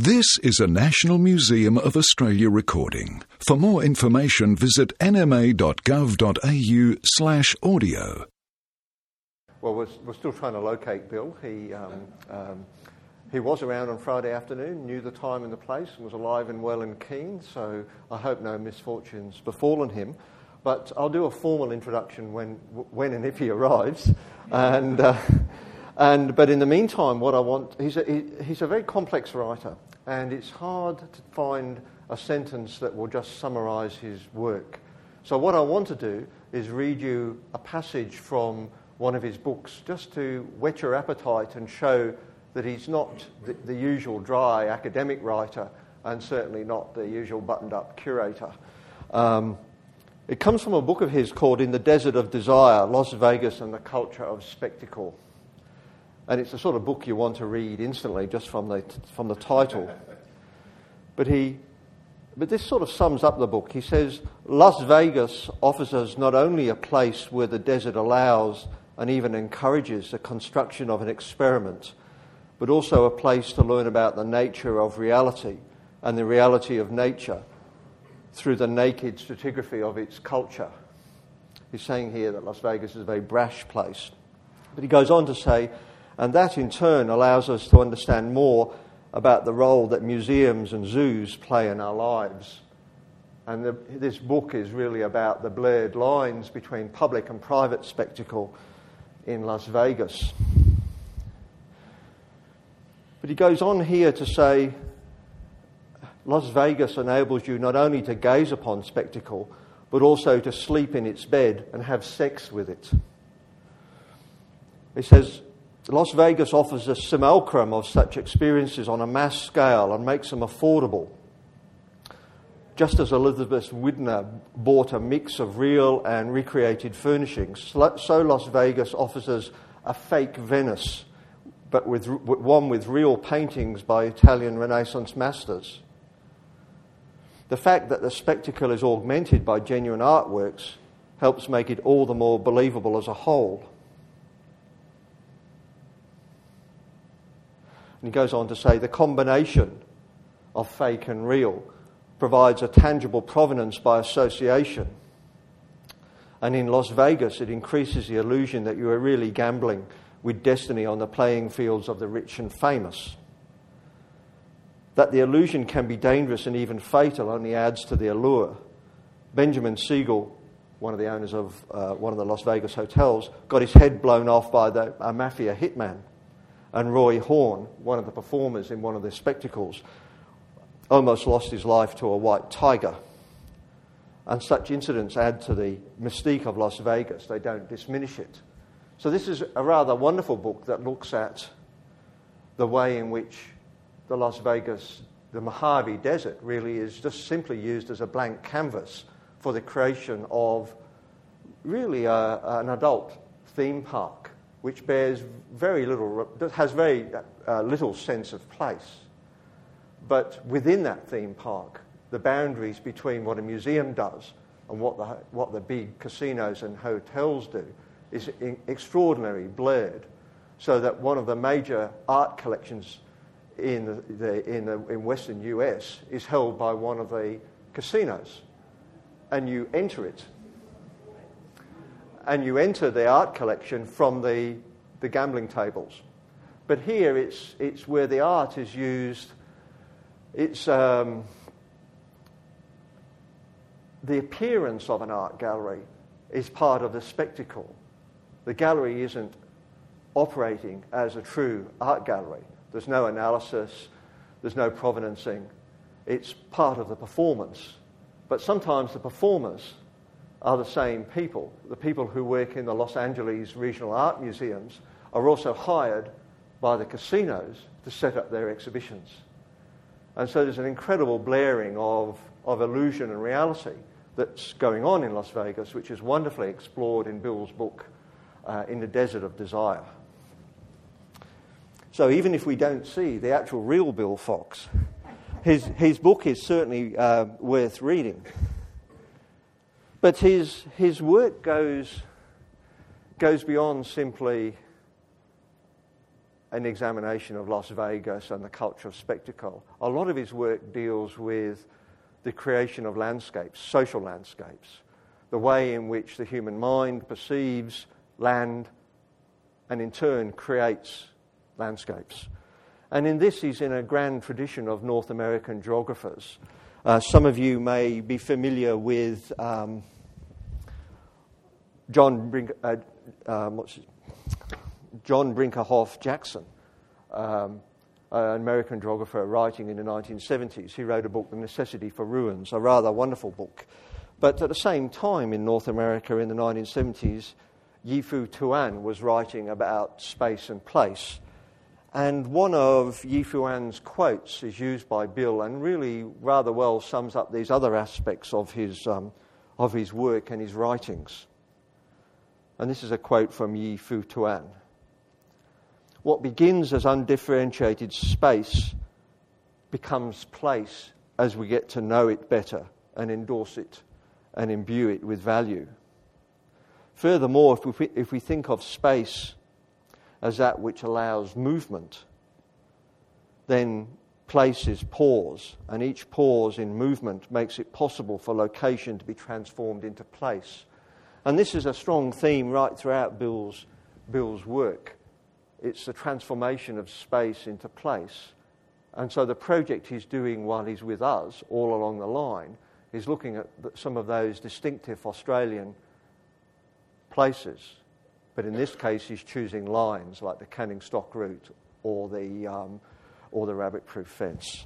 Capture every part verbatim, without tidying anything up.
This is a National Museum of Australia recording. For more information, visit nma.gov.au slash audio. Well, we're, we're still trying to locate Bill. He um, um, he was around on Friday afternoon, knew the time and the place, and was alive and well and keen, so I hope no misfortunes befallen him. But I'll do a formal introduction when when and if he arrives. And uh, and but in the meantime, what I want, he's a, he, he's a very complex writer, and it's hard to find a sentence that will just summarise his work. So what I want to do is read you a passage from one of his books, just to whet your appetite and show that he's not the, the usual dry academic writer, and certainly not the usual buttoned-up curator. Um, it comes from a book of his called In the Desert of Desire, Las Vegas and the Culture of Spectacle. And it's the sort of book you want to read instantly just from the from the title. But he, but this sort of sums up the book. He says, Las Vegas offers us not only a place where the desert allows and even encourages the construction of an experiment, but also a place to learn about the nature of reality and the reality of nature through the naked stratigraphy of its culture. He's saying here that Las Vegas is a very brash place. But he goes on to say, and that in turn allows us to understand more about the role that museums and zoos play in our lives. And the, this book is really about the blurred lines between public and private spectacle in Las Vegas. But he goes on here to say, Las Vegas enables you not only to gaze upon spectacle, but also to sleep in its bed and have sex with it. He says, Las Vegas offers a simulacrum of such experiences on a mass scale and makes them affordable. Just as Elizabeth Widner bought a mix of real and recreated furnishings, so Las Vegas offers us a fake Venice, but with one with real paintings by Italian Renaissance masters. The fact that the spectacle is augmented by genuine artworks helps make it all the more believable as a whole. And he goes on to say the combination of fake and real provides a tangible provenance by association. And in Las Vegas, it increases the illusion that you are really gambling with destiny on the playing fields of the rich and famous. That the illusion can be dangerous and even fatal only adds to the allure. Benjamin Siegel, one of the owners of uh, one of the Las Vegas hotels, got his head blown off by the, a mafia hitman. And Roy Horn, one of the performers in one of the spectacles, almost lost his life to a white tiger. And such incidents add to the mystique of Las Vegas. They don't diminish it. So this is a rather wonderful book that looks at the way in which the Las Vegas, the Mojave Desert, really is just simply used as a blank canvas for the creation of really a, an adult theme park, which bears very little, has very uh, little sense of place. But within that theme park, the boundaries between what a museum does and what the what the big casinos and hotels do is in, extraordinarily blurred. So that one of the major art collections in the, the in the in Western U S is held by one of the casinos, and you enter it. And you enter the art collection from the, the gambling tables. But here it's it's where the art is used. It's um, the appearance of an art gallery is part of the spectacle. The gallery isn't operating as a true art gallery. There's no analysis. There's no provenancing. It's part of the performance. But sometimes the performers are the same people. The people who work in the Los Angeles Regional Art Museums are also hired by the casinos to set up their exhibitions. And so there's an incredible blaring of, of illusion and reality that's going on in Las Vegas, which is wonderfully explored in Bill's book, uh, In the Desert of Desire. So even if we don't see the actual real Bill Fox, his, his book is certainly uh, worth reading. But his his work goes goes beyond simply an examination of Las Vegas and the culture of spectacle. A lot of his work deals with the creation of landscapes, social landscapes, the way in which the human mind perceives land and in turn creates landscapes. And in this, he's in a grand tradition of North American geographers. Uh, some of you may be familiar with um, John Brink, uh, um, what's his, John Brinkerhoff Jackson, um, an American geographer writing in the nineteen seventies. He wrote a book, The Necessity for Ruins, a rather wonderful book. But at the same time in North America in the nineteen seventies, Yi-Fu Tuan was writing about space and place. And one of Yi-Fu Tuan's quotes is used by Bill and really rather well sums up these other aspects of his, um, of his work and his writings. And this is a quote from Yi-Fu Tuan. What begins as undifferentiated space becomes place as we get to know it better and endorse it and imbue it with value. Furthermore, if we, if we think of space as that which allows movement, then place is pause, and each pause in movement makes it possible for location to be transformed into place. And this is a strong theme right throughout Bill's, Bill's work. It's the transformation of space into place. And so the project he's doing while he's with us, all along the line, is looking at some of those distinctive Australian places. But in this case, he's choosing lines like the Canning Stock Route or the, um, or the Rabbit-Proof Fence.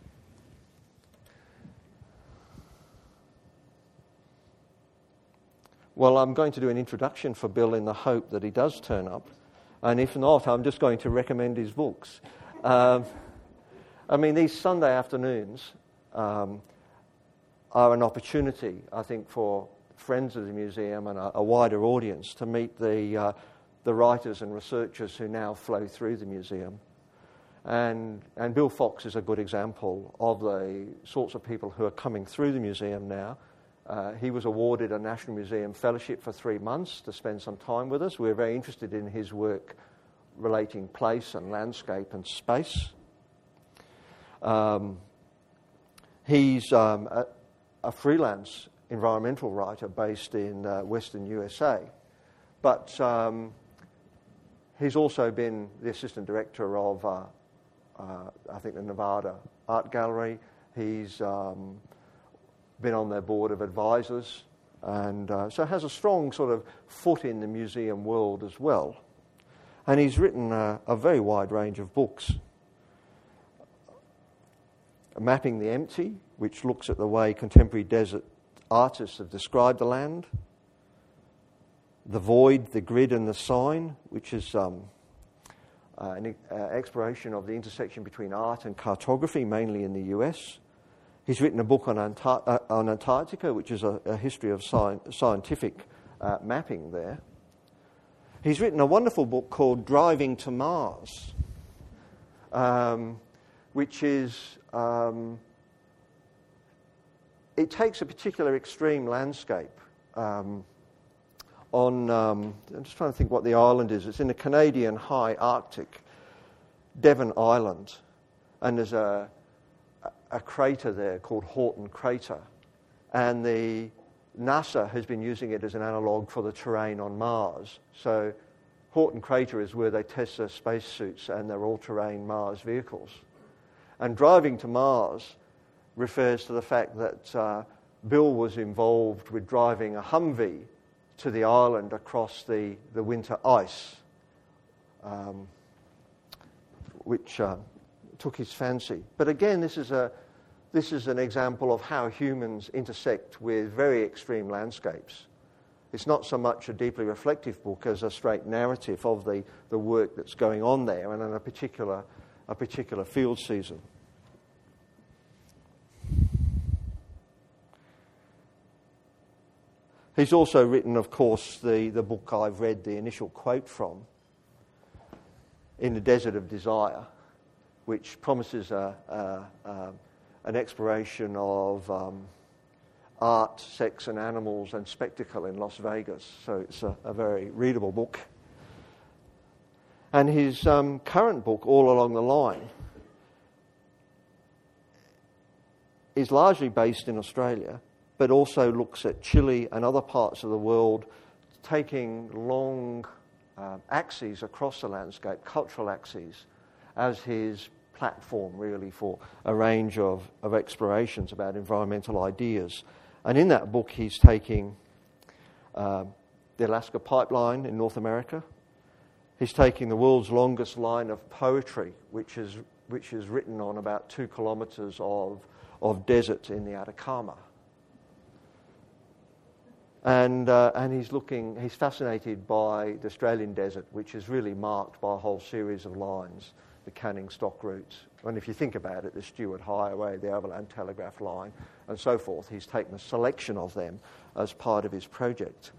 Well, I'm going to do an introduction for Bill in the hope that he does turn up. And if not, I'm just going to recommend his books. Um, I mean, these Sunday afternoons um, are an opportunity, I think, for friends of the museum and a, a wider audience to meet the, uh, the writers and researchers who now flow through the museum. And, and Bill Fox is a good example of the sorts of people who are coming through the museum now. Uh, he was awarded a National Museum Fellowship for three months to spend some time with us. We're very interested in his work relating place and landscape and space. Um, he's um, a, a freelance environmental writer based in uh, Western U S A. But um, he's also been the assistant director of, uh, uh, I think, the Nevada Art Gallery. He's um, been on their board of advisors, and uh, so has a strong sort of foot in the museum world as well. And he's written uh, a very wide range of books. Mapping the Empty, which looks at the way contemporary desert artists have described the land. The Void, the Grid and the Sign, which is um, uh, an uh, exploration of the intersection between art and cartography, mainly in the U S. He's written a book on, Antar- uh, on Antarctica, which is a, a history of sci- scientific uh, mapping there. He's written a wonderful book called Driving to Mars, um, which is... Um, It takes a particular extreme landscape um, on, um, I'm just trying to think what the island is. It's in the Canadian high Arctic, Devon Island, and there's a, a crater there called Horton Crater. And the NASA has been using it as an analogue for the terrain on Mars. So Horton Crater is where they test their spacesuits and their all-terrain Mars vehicles. And Driving to Mars refers to the fact that uh, Bill was involved with driving a Humvee to the island across the, the winter ice, um, which uh, took his fancy. But again, this is a this is an example of how humans intersect with very extreme landscapes. It's not so much a deeply reflective book as a straight narrative of the, the work that's going on there and in a particular a particular field season. He's also written, of course, the, the book I've read the initial quote from, In the Desert of Desire, which promises a, a, a, an exploration of um, art, sex and animals and spectacle in Las Vegas. So it's a, a very readable book. And his um, current book, All Along the Line, is largely based in Australia, but also looks at Chile and other parts of the world, taking long uh, axes across the landscape, cultural axes, as his platform really for a range of, of explorations about environmental ideas. And in that book he's taking uh, the Alaska Pipeline in North America. He's taking the world's longest line of poetry, which is which is written on about two kilometres of, of desert in the Atacama. And uh, and he's looking, he's fascinated by the Australian desert, which is really marked by a whole series of lines, the Canning Stock routes. And if you think about it, the Stuart Highway, the Overland Telegraph Line, and so forth, he's taken a selection of them as part of his project.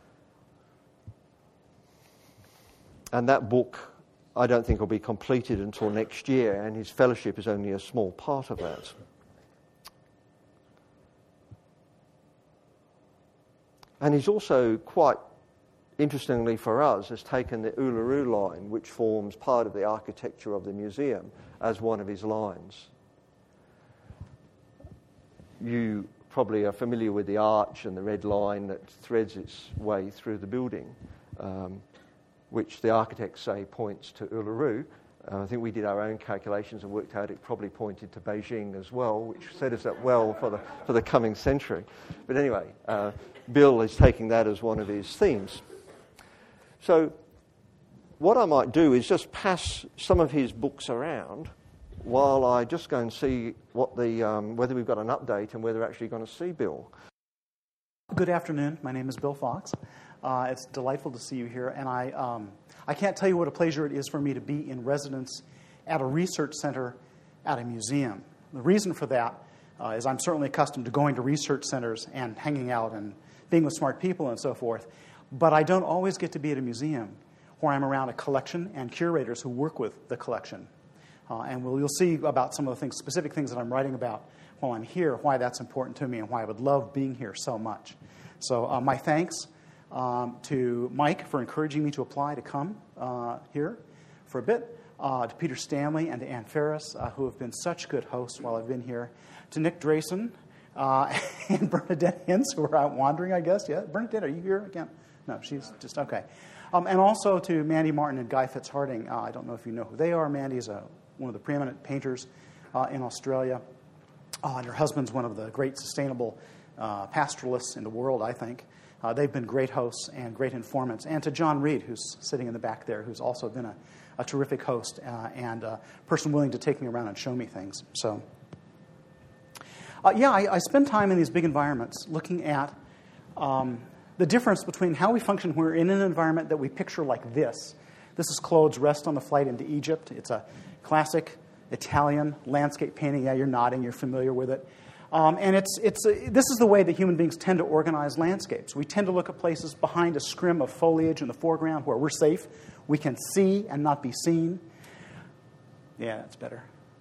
And that book, I don't think, will be completed until next year, and his fellowship is only a small part of that. And he's also, quite interestingly for us, has taken the Uluru Line, which forms part of the architecture of the museum, as one of his lines. You probably are familiar with the arch and the red line that threads its way through the building, um, which the architects say points to Uluru. Uh, I think we did our own calculations and worked out it probably pointed to Beijing as well, which set us up well for the for the coming century. But anyway, uh, Bill is taking that as one of his themes. So what I might do is just pass some of his books around while I just go and see what the um, whether we've got an update and whether we're actually going to see Bill. Good afternoon. My name is Bill Fox. Uh, it's delightful to see you here, and I um, I can't tell you what a pleasure it is for me to be in residence at a research center at a museum. The reason for that uh, is I'm certainly accustomed to going to research centers and hanging out and being with smart people and so forth, but I don't always get to be at a museum where I'm around a collection and curators who work with the collection. Uh, and we'll, you'll see about some of the things, specific things that I'm writing about while I'm here, why that's important to me and why I would love being here so much. So uh, my thanks um, to Mike for encouraging me to apply to come uh, here for a bit, uh, to Peter Stanley and to Ann Ferris, uh, who have been such good hosts while I've been here, to Nick Drayson uh, and Bernadette Hintz, who are out wandering, I guess. Yeah, Bernadette, are you here again? No, she's just, okay. Um, and also to Mandy Martin and Guy Fitzharding. Uh, I don't know if you know who they are. Mandy's a, one of the preeminent painters uh, in Australia. Uh, and her husband's one of the great sustainable uh, pastoralists in the world, I think. Uh, they've been great hosts and great informants. And to John Reed, who's sitting in the back there, who's also been a, a terrific host uh, and a person willing to take me around and show me things. So, uh, yeah, I, I spend time in these big environments looking at um, the difference between how we function when we're in an environment that we picture like this. This is Claude's Rest on the Flight into Egypt. It's a classic Italian landscape painting. Yeah, you're nodding. You're familiar with it. Um, and it's it's a, this is the way that human beings tend to organize landscapes. We tend to look at places behind a scrim of foliage in the foreground where we're safe. We can see and not be seen. Yeah, that's better.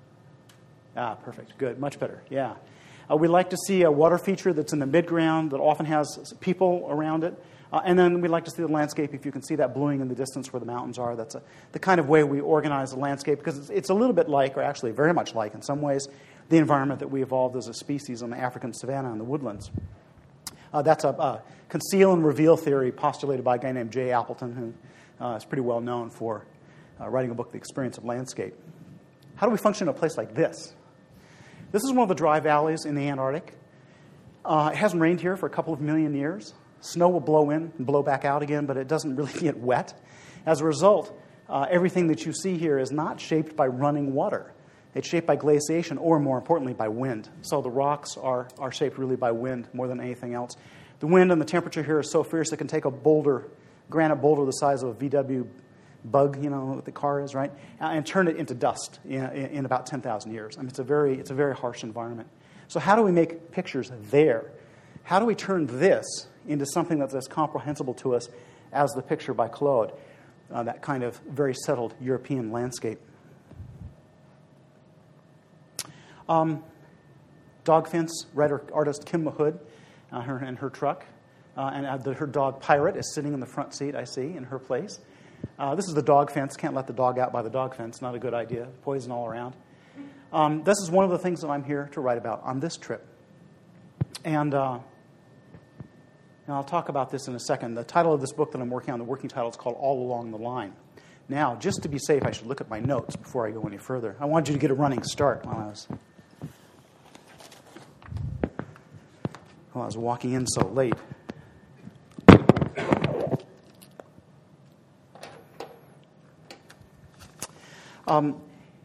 Ah, perfect. Good. Much better. Yeah. Uh, we like to see a water feature that's in the midground that often has people around it. Uh, and then we like to see the landscape, if you can see that bluing in the distance where the mountains are. That's a, the kind of way we organize the landscape, because it's, it's a little bit like, or actually very much like in some ways, the environment that we evolved as a species on the African savanna and the woodlands. Uh, that's a, a conceal and reveal theory postulated by a guy named Jay Appleton, who uh, is pretty well known for uh, writing a book, The Experience of Landscape. How do we function in a place like this? This is one of the dry valleys in the Antarctic. Uh, it hasn't rained here for a couple of million years. Snow will blow in and blow back out again, but it doesn't really get wet. As a result, uh, everything that you see here is not shaped by running water. It's shaped by glaciation, or more importantly, by wind. So the rocks are, are shaped really by wind more than anything else. The wind and the temperature here is so fierce it can take a boulder, granite boulder the size of a V W bug, you know what the car is, right, and turn it into dust in, in about ten thousand years. I mean, it's a very it's a very harsh environment. So how do we make pictures there? How do we turn this into something that's as comprehensible to us as the picture by Claude, uh, that kind of very settled European landscape? Um, dog fence, writer, artist Kim Mahood uh, her, and her truck. Uh, and uh, the, her dog Pirate is sitting in the front seat, I see, in her place. Uh, this is the dog fence. Can't let the dog out by the dog fence. Not a good idea. Poison all around. Um, this is one of the things that I'm here to write about on this trip. And, uh, and I'll talk about this in a second. The title of this book that I'm working on, the working title, is called All Along the Line. Now, just to be safe, I should look at my notes before I go any further. I wanted you to get a running start while I was, while I was walking in so late. Um,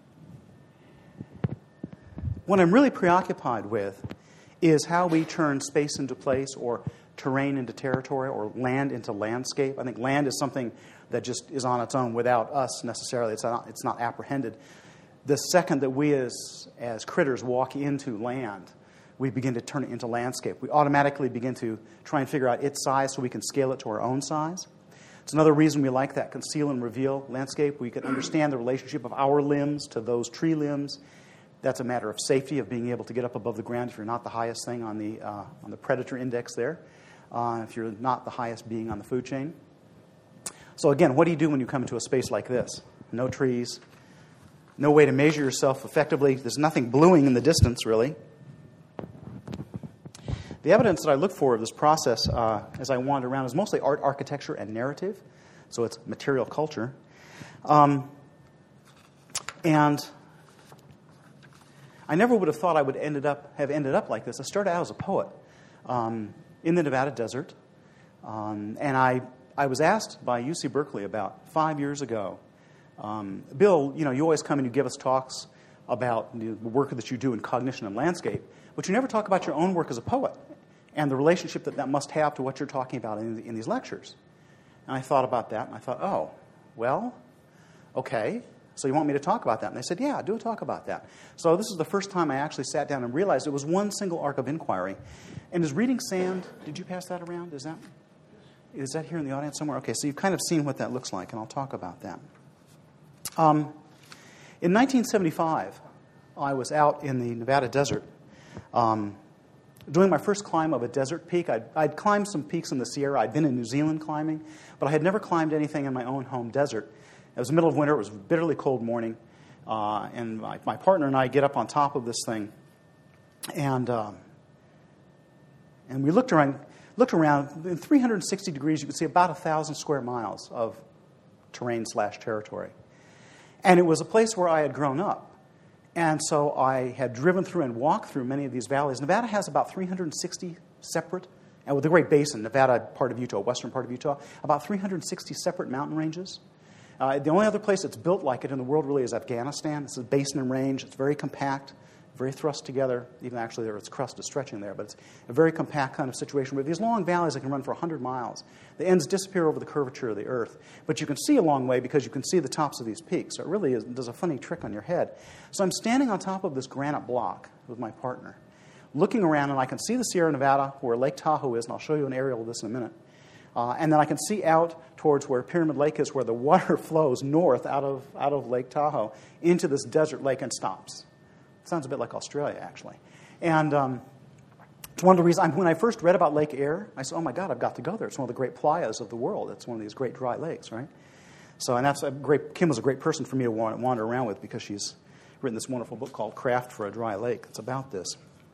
what I'm really preoccupied with is how we turn space into place, or terrain into territory, or land into landscape. I think land is something that just is on its own without us necessarily. It's not, it's not apprehended. The second that we as, as critters walk into land, we begin to turn it into landscape. We automatically begin to try and figure out its size so we can scale it to our own size. It's another reason we like that conceal and reveal landscape. We can understand the relationship of our limbs to those tree limbs. That's a matter of safety, of being able to get up above the ground if you're not the highest thing on the, uh, on the predator index there, uh, if you're not the highest being on the food chain. So again, what do you do when you come into a space like this? No trees, no way to measure yourself effectively. There's nothing bluing in the distance, really. The evidence that I look for of this process uh, as I wander around is mostly art, architecture, and narrative. So it's material culture. Um, and I never would have thought I would ended up have ended up like this. I started out as a poet um, in the Nevada desert. Um, and I, I was asked by U C Berkeley about five years ago, um, Bill, you know, you always come and you give us talks about the work that you do in cognition and landscape, but you never talk about your own work as a poet and the relationship that that must have to what you're talking about in, in these lectures. And I thought about that, and I thought, oh, well, okay, so you want me to talk about that? And they said, yeah, do a talk about that. So this is the first time I actually sat down and realized it was one single arc of inquiry. And is reading sand, did you pass that around? Is that, is that here in the audience somewhere? Okay, so you've kind of seen what that looks like, and I'll talk about that. Um, in nineteen seventy-five, I was out in the Nevada desert um, doing my first climb of a desert peak. I'd, I'd climbed some peaks in the Sierra. I'd been in New Zealand climbing, but I had never climbed anything in my own home desert. It was the middle of winter. It was a bitterly cold morning, uh, and my, my partner and I get up on top of this thing, and um, and we looked around. Looked around. In three hundred sixty degrees, you could see about a thousand square miles of terrain slash territory, and it was a place where I had grown up. And so I had driven through and walked through many of these valleys. Nevada has about three hundred sixty separate, and with the Great Basin, Nevada, part of Utah, western part of Utah, about three hundred sixty separate mountain ranges. Uh, the only other place that's built like it in the world really is Afghanistan. It's a basin and range. It's very compact, very thrust together. Even actually, there its crust is stretching there, but it's a very compact kind of situation with these long valleys that can run for one hundred miles. The ends disappear over the curvature of the earth, but you can see a long way because you can see the tops of these peaks. So it really is, does a funny trick on your head. So I'm standing on top of this granite block with my partner, looking around, and I can see the Sierra Nevada, where Lake Tahoe is, and I'll show you an aerial of this in a minute. Uh, and then I can see out towards where Pyramid Lake is, where the water flows north out of out of Lake Tahoe into this desert lake and stops. It sounds a bit like Australia, actually. And um, it's one of the reasons, when I first read about Lake Eyre, I said, oh my God, I've got to go there. It's one of the great playas of the world. It's one of these great dry lakes, right? So, and that's a great, Kim was a great person for me to wander around with because she's written this wonderful book called Craft for a Dry Lake. It's about this,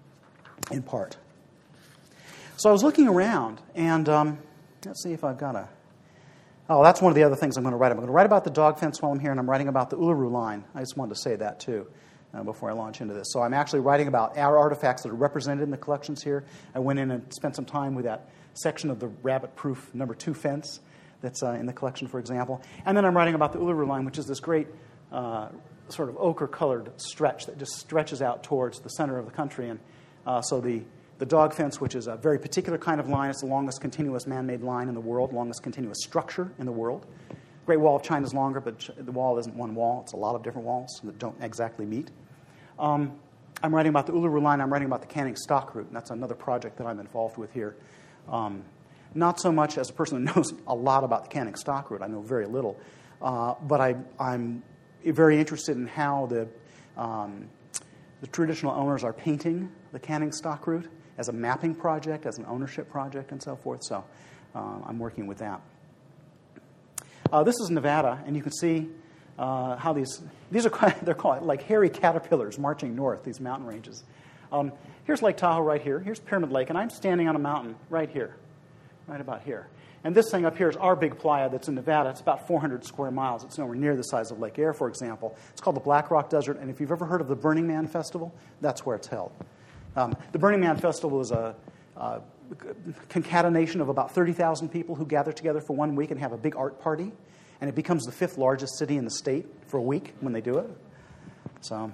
in part. So I was looking around, and um, let's see if I've got a... Oh, that's one of the other things I'm going to write. I'm going to write about the dog fence while I'm here, and I'm writing about the Uluru Line. I just wanted to say that, too, uh, before I launch into this. So I'm actually writing about our artifacts that are represented in the collections here. I went in and spent some time with that section of the rabbit-proof number two fence that's uh, in the collection, for example. And then I'm writing about the Uluru Line, which is this great uh, sort of ochre-colored stretch that just stretches out towards the center of the country. And uh, so the... The dog fence, which is a very particular kind of line, it's the longest continuous man-made line in the world, longest continuous structure in the world. Great Wall of China is longer, but the wall isn't one wall. It's a lot of different walls that don't exactly meet. Um, I'm writing about the Uluru Line. I'm writing about the Canning Stock Route, and that's another project that I'm involved with here. Um, not so much as a person who knows a lot about the Canning Stock Route. I know very little. Uh, but I, I'm very interested in how the, um, the traditional owners are painting the Canning Stock Route as a mapping project, as an ownership project, and so forth. So uh, I'm working with that. Uh, this is Nevada, and you can see uh, how these, these are quite, they're called like hairy caterpillars marching north, these mountain ranges. Um, here's Lake Tahoe right here. Here's Pyramid Lake, and I'm standing on a mountain right here, right about here. And this thing up here is our big playa that's in Nevada. It's about four hundred square miles. It's nowhere near the size of Lake Eyre, for example. It's called the Black Rock Desert, and if you've ever heard of the Burning Man Festival, that's where it's held. Um, the Burning Man Festival is a, a concatenation of about thirty thousand people who gather together for one week and have a big art party, and it becomes the fifth largest city in the state for a week when they do it. So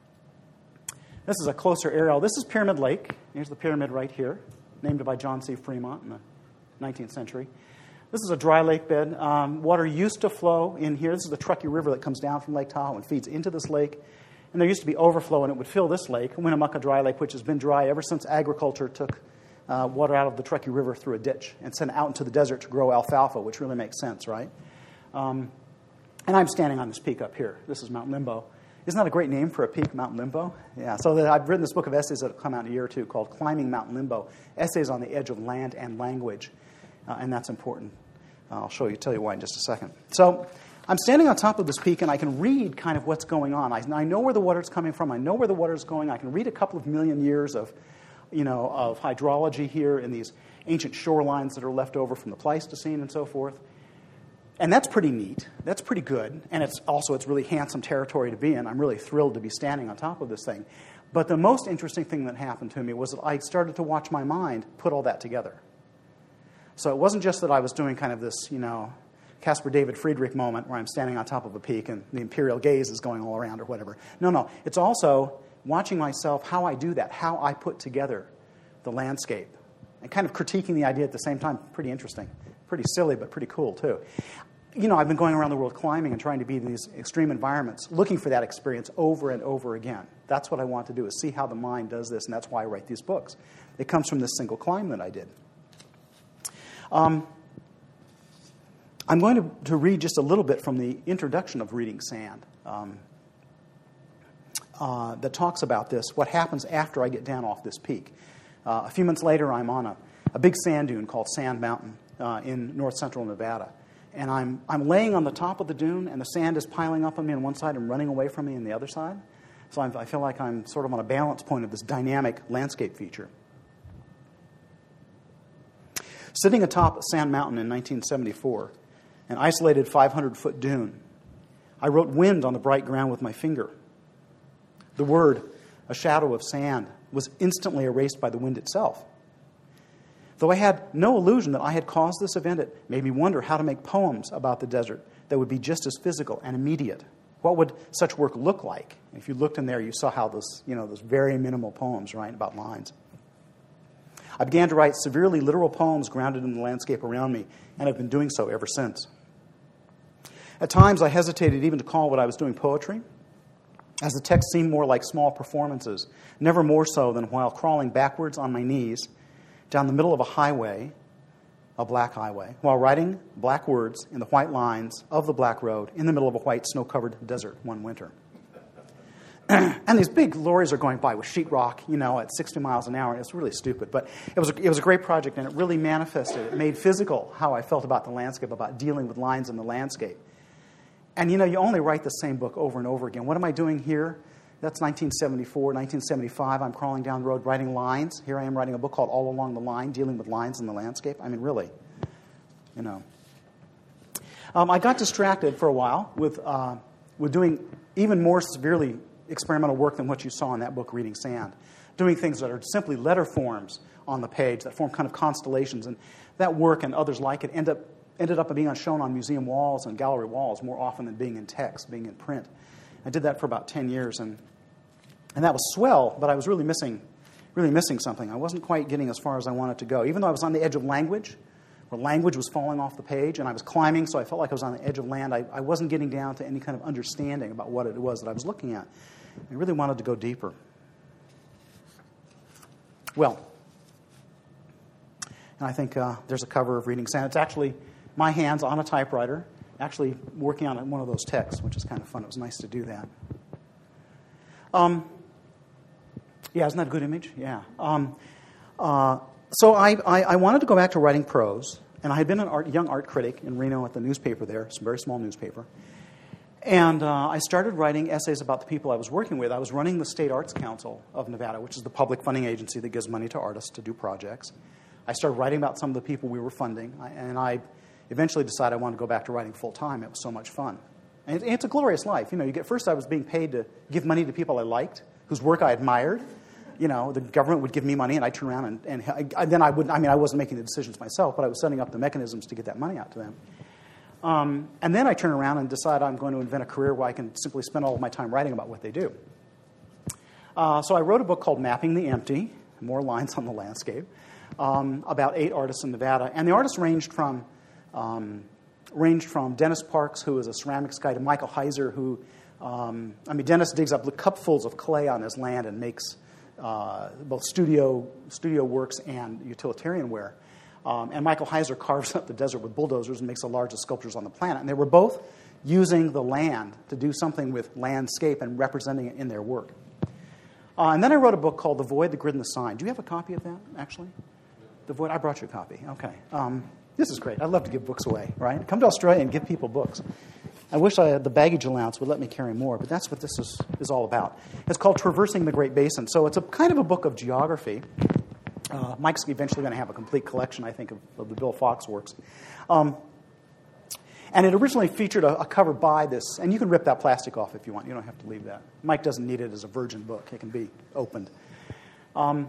this is a closer aerial. This is Pyramid Lake. Here's the pyramid right here, named by John C. Fremont in the nineteenth century. This is a dry lake bed. Um, water used to flow in here. This is the Truckee River that comes down from Lake Tahoe and feeds into this lake. And there used to be overflow, and it would fill this lake, Winnemucca Dry Lake, which has been dry ever since agriculture took uh, water out of the Truckee River through a ditch and sent it out into the desert to grow alfalfa, which really makes sense, right? Um, and I'm standing on this peak up here. This is Mount Limbo. Isn't that a great name for a peak, Mount Limbo? Yeah, so that I've written this book of essays that will come out in a year or two called Climbing Mount Limbo, Essays on the Edge of Land and Language, uh, and that's important. I'll show you, tell you why in just a second. So I'm standing on top of this peak, and I can read kind of what's going on. I, I know where the water's coming from. I know where the water's going. I can read a couple of million years of, you know, of hydrology here in these ancient shorelines that are left over from the Pleistocene and so forth. And that's pretty neat. That's pretty good. And it's also, it's really handsome territory to be in. I'm really thrilled to be standing on top of this thing. But the most interesting thing that happened to me was that I started to watch my mind put all that together. So it wasn't just that I was doing kind of this, you know, Caspar David Friedrich moment where I'm standing on top of a peak and the imperial gaze is going all around or whatever. No, no. It's also watching myself, how I do that, how I put together the landscape, and kind of critiquing the idea at the same time. Pretty interesting. Pretty silly, but pretty cool, too. You know, I've been going around the world climbing and trying to be in these extreme environments, looking for that experience over and over again. That's what I want to do, is see how the mind does this, and that's why I write these books. It comes from this single climb that I did. Um, I'm going to, to read just a little bit from the introduction of Reading Sand um, uh, that talks about this, what happens after I get down off this peak. Uh, a few months later, I'm on a, a big sand dune called Sand Mountain uh, in north-central Nevada. And I'm, I'm laying on the top of the dune, and the sand is piling up on me on one side and running away from me on the other side. So I'm, I feel like I'm sort of on a balance point of this dynamic landscape feature. Sitting atop Sand Mountain in nineteen seventy-four, an isolated five hundred foot dune, I wrote wind on the bright ground with my finger. The word, a shadow of sand, was instantly erased by the wind itself. Though I had no illusion that I had caused this event, it made me wonder how to make poems about the desert that would be just as physical and immediate. What would such work look like? If you looked in there, you saw how those, you know, those very minimal poems, right, about lines. I began to write severely literal poems grounded in the landscape around me, and I've been doing so ever since. At times, I hesitated even to call what I was doing poetry, as the text seemed more like small performances, never more so than while crawling backwards on my knees down the middle of a highway, a black highway, while writing black words in the white lines of the black road in the middle of a white snow-covered desert one winter. And these big lorries are going by with sheetrock, you know, at sixty miles an hour. It's really stupid, but it was a, it was a great project, and it really manifested, it made physical how I felt about the landscape, about dealing with lines in the landscape. And, you know, you only write the same book over and over again. What am I doing here? That's nineteen seventy-four, nineteen seventy-five. I'm crawling down the road writing lines. Here I am writing a book called All Along the Line, dealing with lines in the landscape. I mean, really, you know. Um, I got distracted for a while with uh, with doing even more severely experimental work than what you saw in that book, Reading Sand, doing things that are simply letter forms on the page that form kind of constellations. And that work and others like it end up, ended up being shown on museum walls and gallery walls more often than being in text, being in print. I did that for about ten years, and and that was swell, but I was really missing, really missing something. I wasn't quite getting as far as I wanted to go. Even though I was on the edge of language, where language was falling off the page, and I was climbing, so I felt like I was on the edge of land, I, I wasn't getting down to any kind of understanding about what it was that I was looking at. I really wanted to go deeper. Well, and I think uh, there's a cover of Reading Sand. It's actually my hands on a typewriter, actually working on one of those texts, which is kind of fun. It was nice to do that. Um, yeah, isn't that a good image? Yeah. Um, uh, so I, I, I wanted to go back to writing prose, And I had been a art, young art critic in Reno at the newspaper there, some very small newspaper. And uh, I started writing essays about the people I was working with. I was running the State Arts Council of Nevada, which is the public funding agency that gives money to artists to do projects. I started writing about some of the people we were funding, and I eventually decided I wanted to go back to writing full-time. It was so much fun. And it's a glorious life. You know, you get first I was being paid to give money to people I liked, whose work I admired. You know, the government would give me money, and I'd turn around and, and I, then I wouldn't. I mean, I wasn't making the decisions myself, but I was setting up the mechanisms to get that money out to them. Um, and then I turn around and decide I'm going to invent a career where I can simply spend all of my time writing about what they do. Uh, so I wrote a book called Mapping the Empty, more lines on the landscape, um, about eight artists in Nevada, and the artists ranged from um, ranged from Dennis Parks, who is a ceramics guy, to Michael Heiser, who um, I mean, Dennis digs up cupfuls of clay on his land and makes Uh, both studio studio works and utilitarian ware. Um, and Michael Heiser carves up the desert with bulldozers and makes the largest sculptures on the planet. And they were both using the land to do something with landscape and representing it in their work. Uh, and then I wrote a book called The Void, the Grid, and the Sign. Do you have a copy of that, actually? The Void, I brought you a copy. Okay. Um, this is great. I love to give books away, right? Come to Australia and give people books. I wish I had the baggage allowance would let me carry more, but that's what this is, is all about. It's called Traversing the Great Basin. So it's a kind of a book of geography. Uh, Mike's eventually going to have a complete collection, I think, of, of the Bill Fox works. Um, and it originally featured a, a cover by this, and you can rip that plastic off if you want. You don't have to leave that. Mike doesn't need it as a virgin book. It can be opened. Um,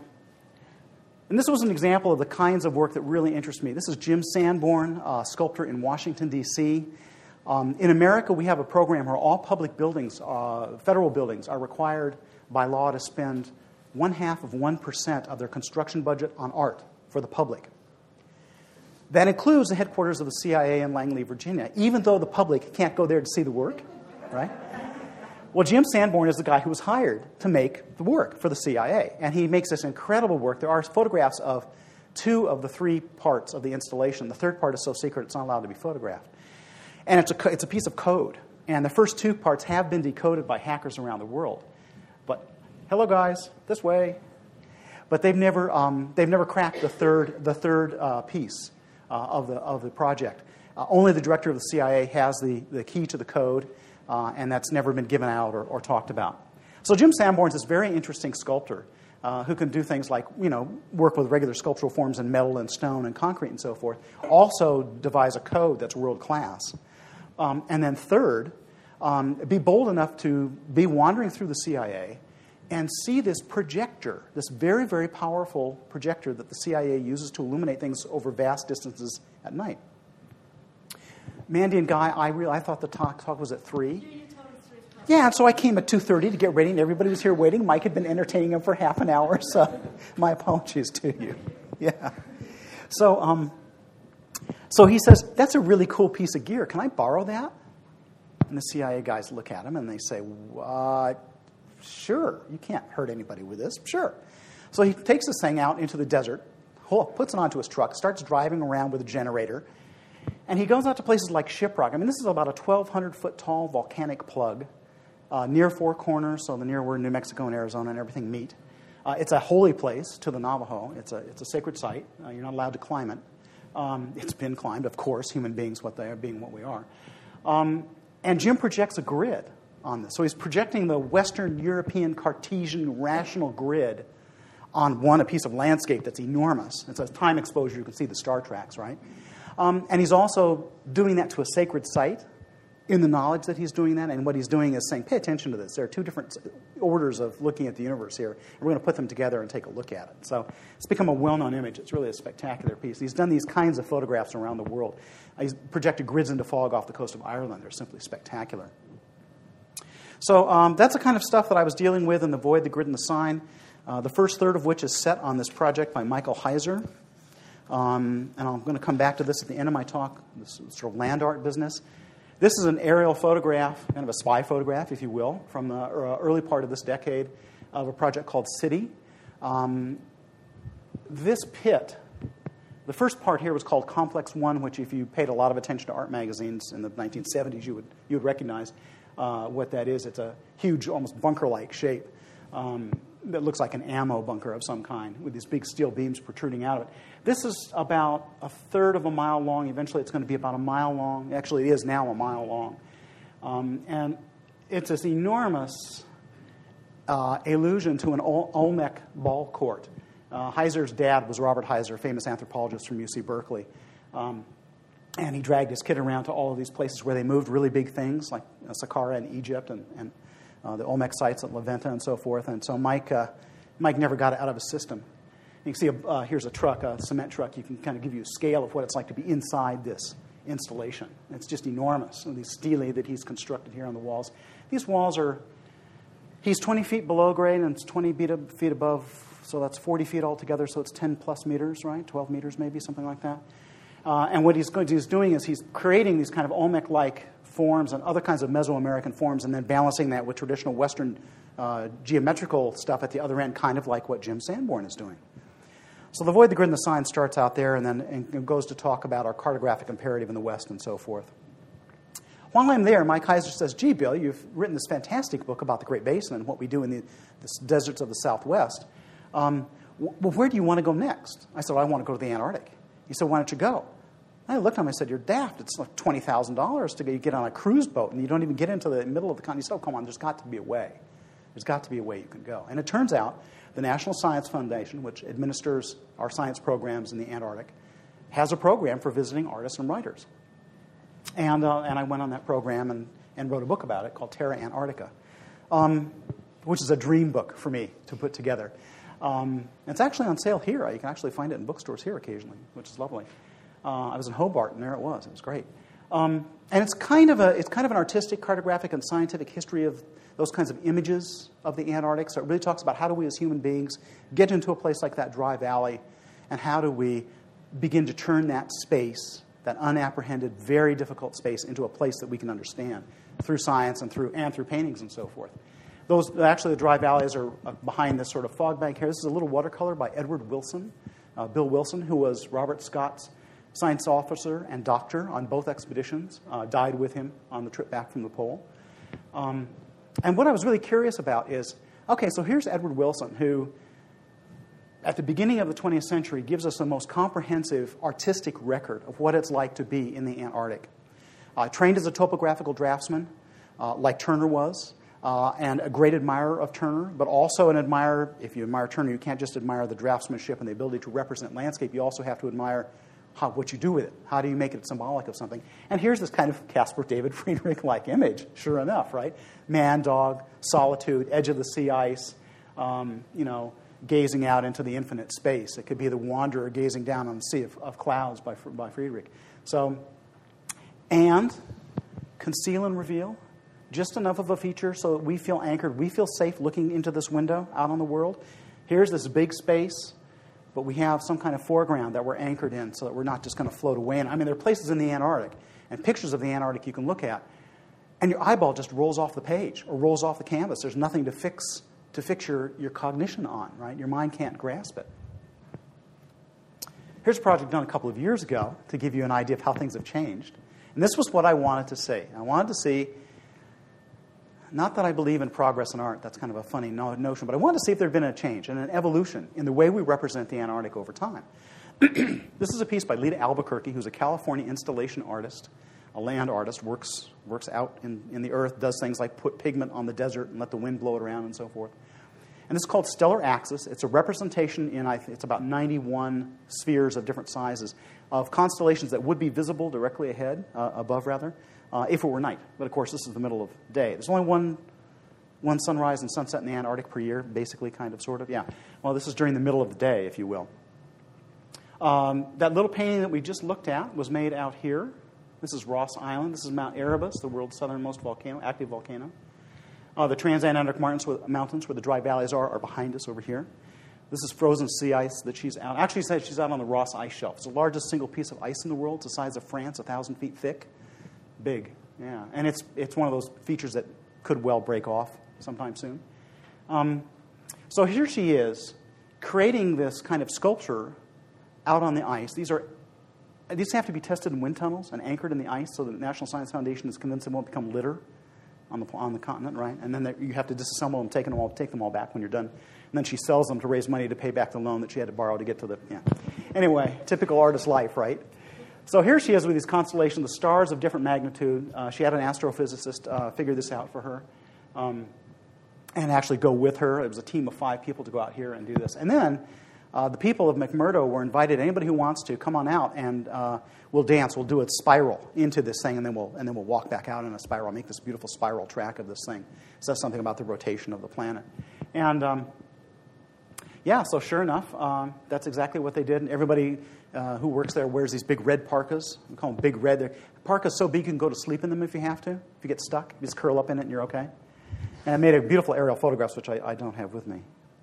and this was an example of the kinds of work that really interest me. This is Jim Sanborn, a sculptor in Washington, D C Um, in America, we have a program where all public buildings, uh, federal buildings, are required by law to spend one half of one percent of their construction budget on art for the public. That includes the headquarters of the C I A in Langley, Virginia, even though the public can't go there to see the work, right? Well, Jim Sanborn is the guy who was hired to make the work for the C I A, and he makes this incredible work. There are photographs of two of the three parts of the installation. The third part is so secret it's not allowed to be photographed. And it's a, it's a piece of code. And the first two parts have been decoded by hackers around the world. But, hello guys, this way. But they've never, um, they've never cracked the third, the third uh, piece uh, of, the, of the project. Uh, only the director of the C I A has the, the key to the code, uh, and that's never been given out or, or talked about. So Jim Sanborn is this very interesting sculptor uh, who can do things like, you know, work with regular sculptural forms in metal and stone and concrete and so forth. Also devise a code that's world class. Um, and then third, um, be bold enough to be wandering through the C I A and see this projector, this very, very powerful projector that the C I A uses to illuminate things over vast distances at night. Mandy and Guy, I really, I thought the talk, talk was at three. Yeah, and so I came at two thirty to get ready, and everybody was here waiting. Mike had been entertaining him for half an hour, so my apologies to you. Yeah. So, um... So he says, that's a really cool piece of gear. Can I borrow that? And the C I A guys look at him and they say, uh, sure, you can't hurt anybody with this. Sure. So he takes this thing out into the desert, puts it onto his truck, starts driving around with a generator, and he goes out to places like Shiprock. I mean, this is about a twelve hundred foot tall volcanic plug uh, near Four Corners, so the near where New Mexico and Arizona and everything meet. Uh, it's a holy place to the Navajo. It's a, it's a sacred site. Uh, you're not allowed to climb it. Um, it's been climbed, of course, human beings, what they are, being what we are. Um, and Jim projects a grid on this. So he's projecting the Western European Cartesian rational grid on one, a piece of landscape that's enormous. It's a time exposure. You can see the star tracks, right? Um, and he's also doing that to a sacred site in the knowledge that he's doing that. And what he's doing is saying, pay attention to this. There are two different orders of looking at the universe here. And we're going to put them together and take a look at it. So it's become a well-known image. It's really a spectacular piece. He's done these kinds of photographs around the world. He's projected grids into fog off the coast of Ireland. They're simply spectacular. So um, that's the kind of stuff that I was dealing with in The Void, the Grid, and the Sign. Uh, the first third of which is set on this project by Michael Heiser. Um, and I'm going to come back to this at the end of my talk, this sort of land art business. This is an aerial photograph, kind of a spy photograph, if you will, from the early part of this decade of a project called City. Um, this pit, the first part here was called Complex One, which if you paid a lot of attention to art magazines in the nineteen seventies, you would you would recognize uh, what that is. It's a huge, almost bunker-like shape. Um, that looks like an ammo bunker of some kind with these big steel beams protruding out of it. This is about a third of a mile long. Eventually it's going to be about a mile long. Actually, it is now a mile long. Um, and it's this enormous uh, allusion to an Olmec ball court. Uh, Heiser's dad was Robert Heiser, famous anthropologist from U C Berkeley. Um, and he dragged his kid around to all of these places where they moved really big things, like uh, Saqqara in Egypt and, and uh, the Olmec sites at La Venta and so forth. And so Mike uh, Mike never got it out of his system. You can see, a, uh, here's a truck, a cement truck. You can kind of give you a scale of what it's like to be inside this installation. It's just enormous. And these stelae that he's constructed here on the walls. These walls are, he's twenty feet below grade and it's twenty feet above, so that's forty feet altogether, so it's ten plus meters, right? twelve meters maybe, something like that. Uh, and what he's, going to, he's doing is he's creating these kind of Olmec-like forms and other kinds of Mesoamerican forms and then balancing that with traditional Western uh, geometrical stuff at the other end, kind of like what Jim Sanborn is doing. So the Void, the Grid, and the Sign starts out there and then and goes to talk about our cartographic imperative in the West and so forth. While I'm there, Mike Heiser says, gee, Bill, you've written this fantastic book about the Great Basin and what we do in the, the deserts of the Southwest. Um, well, where do you want to go next? I said, well, I want to go to the Antarctic. He said, why don't you go? I looked at him and I said, you're daft. It's like twenty thousand dollars to get on a cruise boat, and you don't even get into the middle of the continent. He said, oh, come on, there's got to be a way. There's got to be a way you can go. And it turns out the National Science Foundation, which administers our science programs in the Antarctic, has a program for visiting artists and writers. And uh, and I went on that program and, and wrote a book about it called Terra Antarctica, um, which is a dream book for me to put together. Um, it's actually on sale here. You can actually find it in bookstores here occasionally, which is lovely. Uh, I was in Hobart, and there it was. It was great. Um, and it's kind of a it's kind of an artistic, cartographic, and scientific history of those kinds of images of the Antarctic. So it really talks about how do we as human beings get into a place like that dry valley, and how do we begin to turn that space, that unapprehended, very difficult space, into a place that we can understand through science and through and through paintings and so forth. Those actually the dry valleys are behind this sort of fog bank here. This is a little watercolor by Edward Wilson, uh, Bill Wilson, who was Robert Scott's science officer and doctor on both expeditions, uh, died with him on the trip back from the pole. Um, and what I was really curious about is, okay, so here's Edward Wilson, who at the beginning of the twentieth century gives us the most comprehensive artistic record of what it's like to be in the Antarctic. Uh, trained as a topographical draftsman, uh, like Turner was, uh, and a great admirer of Turner, but also an admirer, if you admire Turner, you can't just admire the draftsmanship and the ability to represent landscape, you also have to admire how, what you do with it. How do you make it symbolic of something? And here's this kind of Caspar David Friedrich-like image, sure enough, right? Man, dog, solitude, edge of the sea ice, um, you know, gazing out into the infinite space. It could be the wanderer gazing down on the sea of, of clouds by, by Friedrich. So, and conceal and reveal, just enough of a feature so that we feel anchored, we feel safe looking into this window out on the world. Here's this big space, but we have some kind of foreground that we're anchored in so that we're not just going to float away. And I mean, there are places in the Antarctic and pictures of the Antarctic you can look at, and your eyeball just rolls off the page or rolls off the canvas. There's nothing to fix to fix your, your cognition on, right? Your mind can't grasp it. Here's a project done a couple of years ago to give you an idea of how things have changed. And this was what I wanted to see. I wanted to see, not that I believe in progress in art, that's kind of a funny no- notion, but I wanted to see if there had been a change and an evolution in the way we represent the Antarctic over time. This is a piece by Lita Albuquerque, who's a California installation artist, a land artist, works works out in, in the earth, does things like put pigment on the desert and let the wind blow it around and so forth. And it's called Stellar Axis. It's a representation in, I think, it's about ninety-one spheres of different sizes of constellations that would be visible directly ahead, uh, above rather, uh, if it were night. But of course, this is the middle of the day. There's only one one sunrise and sunset in the Antarctic per year, basically, kind of, sort of. Yeah. Well, this is during the middle of the day, if you will. Um, that little painting that we just looked at was made out here. This is Ross Island. This is Mount Erebus, the world's southernmost volcano, active volcano. Uh, the Transantarctic Mountains, where the dry valleys are, are behind us over here. This is frozen sea ice that she's out. Actually, said she's out on the Ross Ice Shelf. It's the largest single piece of ice in the world. It's the size of France, a thousand feet thick. Big, yeah. And it's it's one of those features that could well break off sometime soon. Um, so here she is, creating this kind of sculpture out on the ice. These are These have to be tested in wind tunnels and anchored in the ice so that the National Science Foundation is convinced they won't become litter on the on the continent, right? And then they, you have to disassemble them, take them all, take them all back when you're done. And then she sells them to raise money to pay back the loan that she had to borrow to get to the, yeah. Anyway, typical artist life, right? So here she is with these constellations, the stars of different magnitude. Uh, she had an astrophysicist uh, figure this out for her um, and actually go with her. It was a team of five people to go out here and do this. And then uh, the people of McMurdo were invited, anybody who wants to, come on out and uh, we'll dance. We'll do a spiral into this thing, and then we'll and then we'll walk back out in a spiral, make this beautiful spiral track of this thing. It says something about the rotation of the planet. And um, yeah, so sure enough, um, that's exactly what they did. And everybody uh, who works there wears these big red parkas. We call them big red. They're, parkas so big you can go to sleep in them if you have to. If you get stuck, you just curl up in it and you're okay. And I made a beautiful aerial photographs, which I, I don't have with me.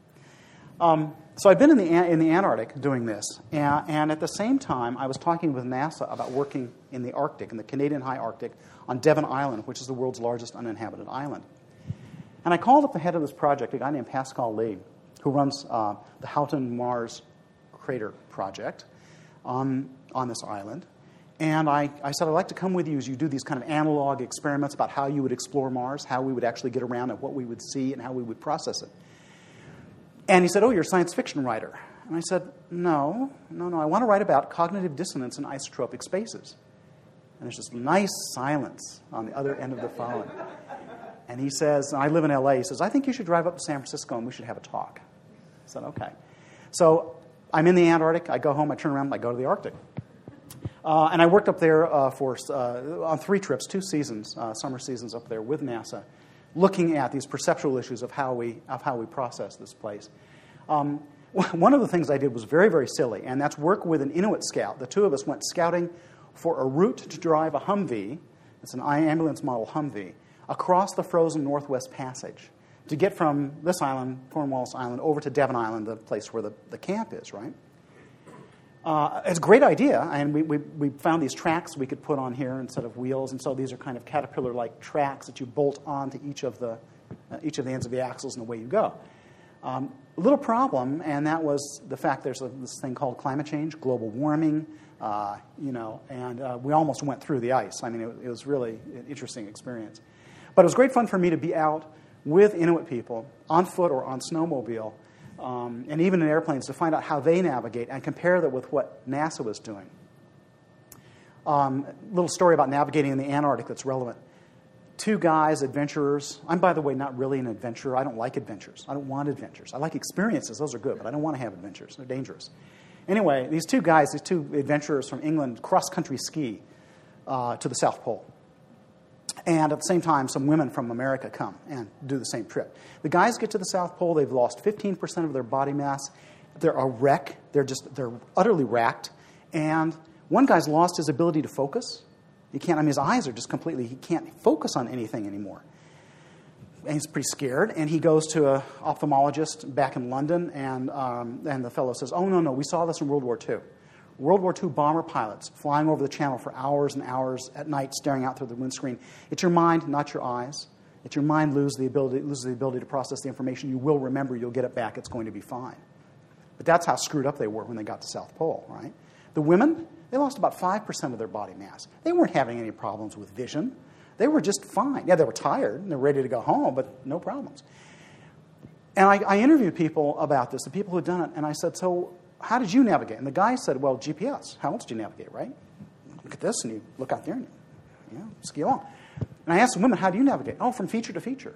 Um, so I've been in the in the Antarctic doing this, and, and at the same time, I was talking with NASA about working in the Arctic, in the Canadian High Arctic, on Devon Island, which is the world's largest uninhabited island. And I called up the head of this project, a guy named Pascal Lee, who runs uh, the Houghton Mars Crater Project on, on this island. And I, I said, I'd like to come with you as you do these kind of analog experiments about how you would explore Mars, how we would actually get around and what we would see and how we would process it. And he said, oh, you're a science fiction writer. And I said, no, no, no, I want to write about cognitive dissonance in isotropic spaces. And there's this nice silence on the other end of the phone. And he says, and I live in L A, he says, I think you should drive up to San Francisco and we should have a talk. I said, okay. So I'm in the Antarctic, I go home, I turn around, I go to the Arctic. Uh, and I worked up there uh, for uh, on three trips, two seasons, uh, summer seasons up there with NASA, looking at these perceptual issues of how we of how we process this place. Um, one of the things I did was very, very silly, and that's work with an Inuit scout. The two of us went scouting for a route to drive a Humvee, it's an ambulance model Humvee, across the frozen Northwest Passage to get from this island, Cornwallis Island, over to Devon Island, the place where the, the camp is, right? Uh, it's a great idea, and we, we, we found these tracks we could put on here instead of wheels, and so these are kind of caterpillar-like tracks that you bolt onto each of the uh, each of the ends of the axles, and away you go. Um, a little problem, and that was the fact there's a, this thing called climate change, global warming, uh, you know, and uh, we almost went through the ice. I mean, it, it was really an interesting experience. But it was great fun for me to be out with Inuit people, on foot or on snowmobile, Um, and even in airplanes, to find out how they navigate and compare that with what NASA was doing. Um, little story about navigating in the Antarctic that's relevant. Two guys, adventurers. I'm, by the way, not really an adventurer. I don't like adventures. I don't want adventures. I like experiences. Those are good, but I don't want to have adventures. They're dangerous. Anyway, these two guys, these two adventurers from England, cross-country ski uh, to the South Pole. And at the same time, some women from America come and do the same trip. The guys get to the South Pole. They've lost fifteen percent of their body mass. They're a wreck. They're just they're utterly racked. And one guy's lost his ability to focus. He can't. I mean, his eyes are just completely. He can't focus on anything anymore. And he's pretty scared. And he goes to an ophthalmologist back in London. And um, and the fellow says, "Oh no, no, we saw this in World War Two. World War Two bomber pilots flying over the channel for hours and hours at night, staring out through the windscreen. It's your mind, not your eyes. It's your mind loses the ability loses the ability to process the information. You will remember. You'll get it back. It's going to be fine." But that's how screwed up they were when they got to South Pole, right? The women, they lost about five percent of their body mass. They weren't having any problems with vision. They were just fine. Yeah, they were tired and they're ready to go home, but no problems. And I, I interviewed people about this, the people who had done it, and I said, so how did you navigate? And the guy said, well, G P S. How else do you navigate, right? Look at this, and you look out there, and you, you know, ski along. And I asked the women, how do you navigate? Oh, from feature to feature.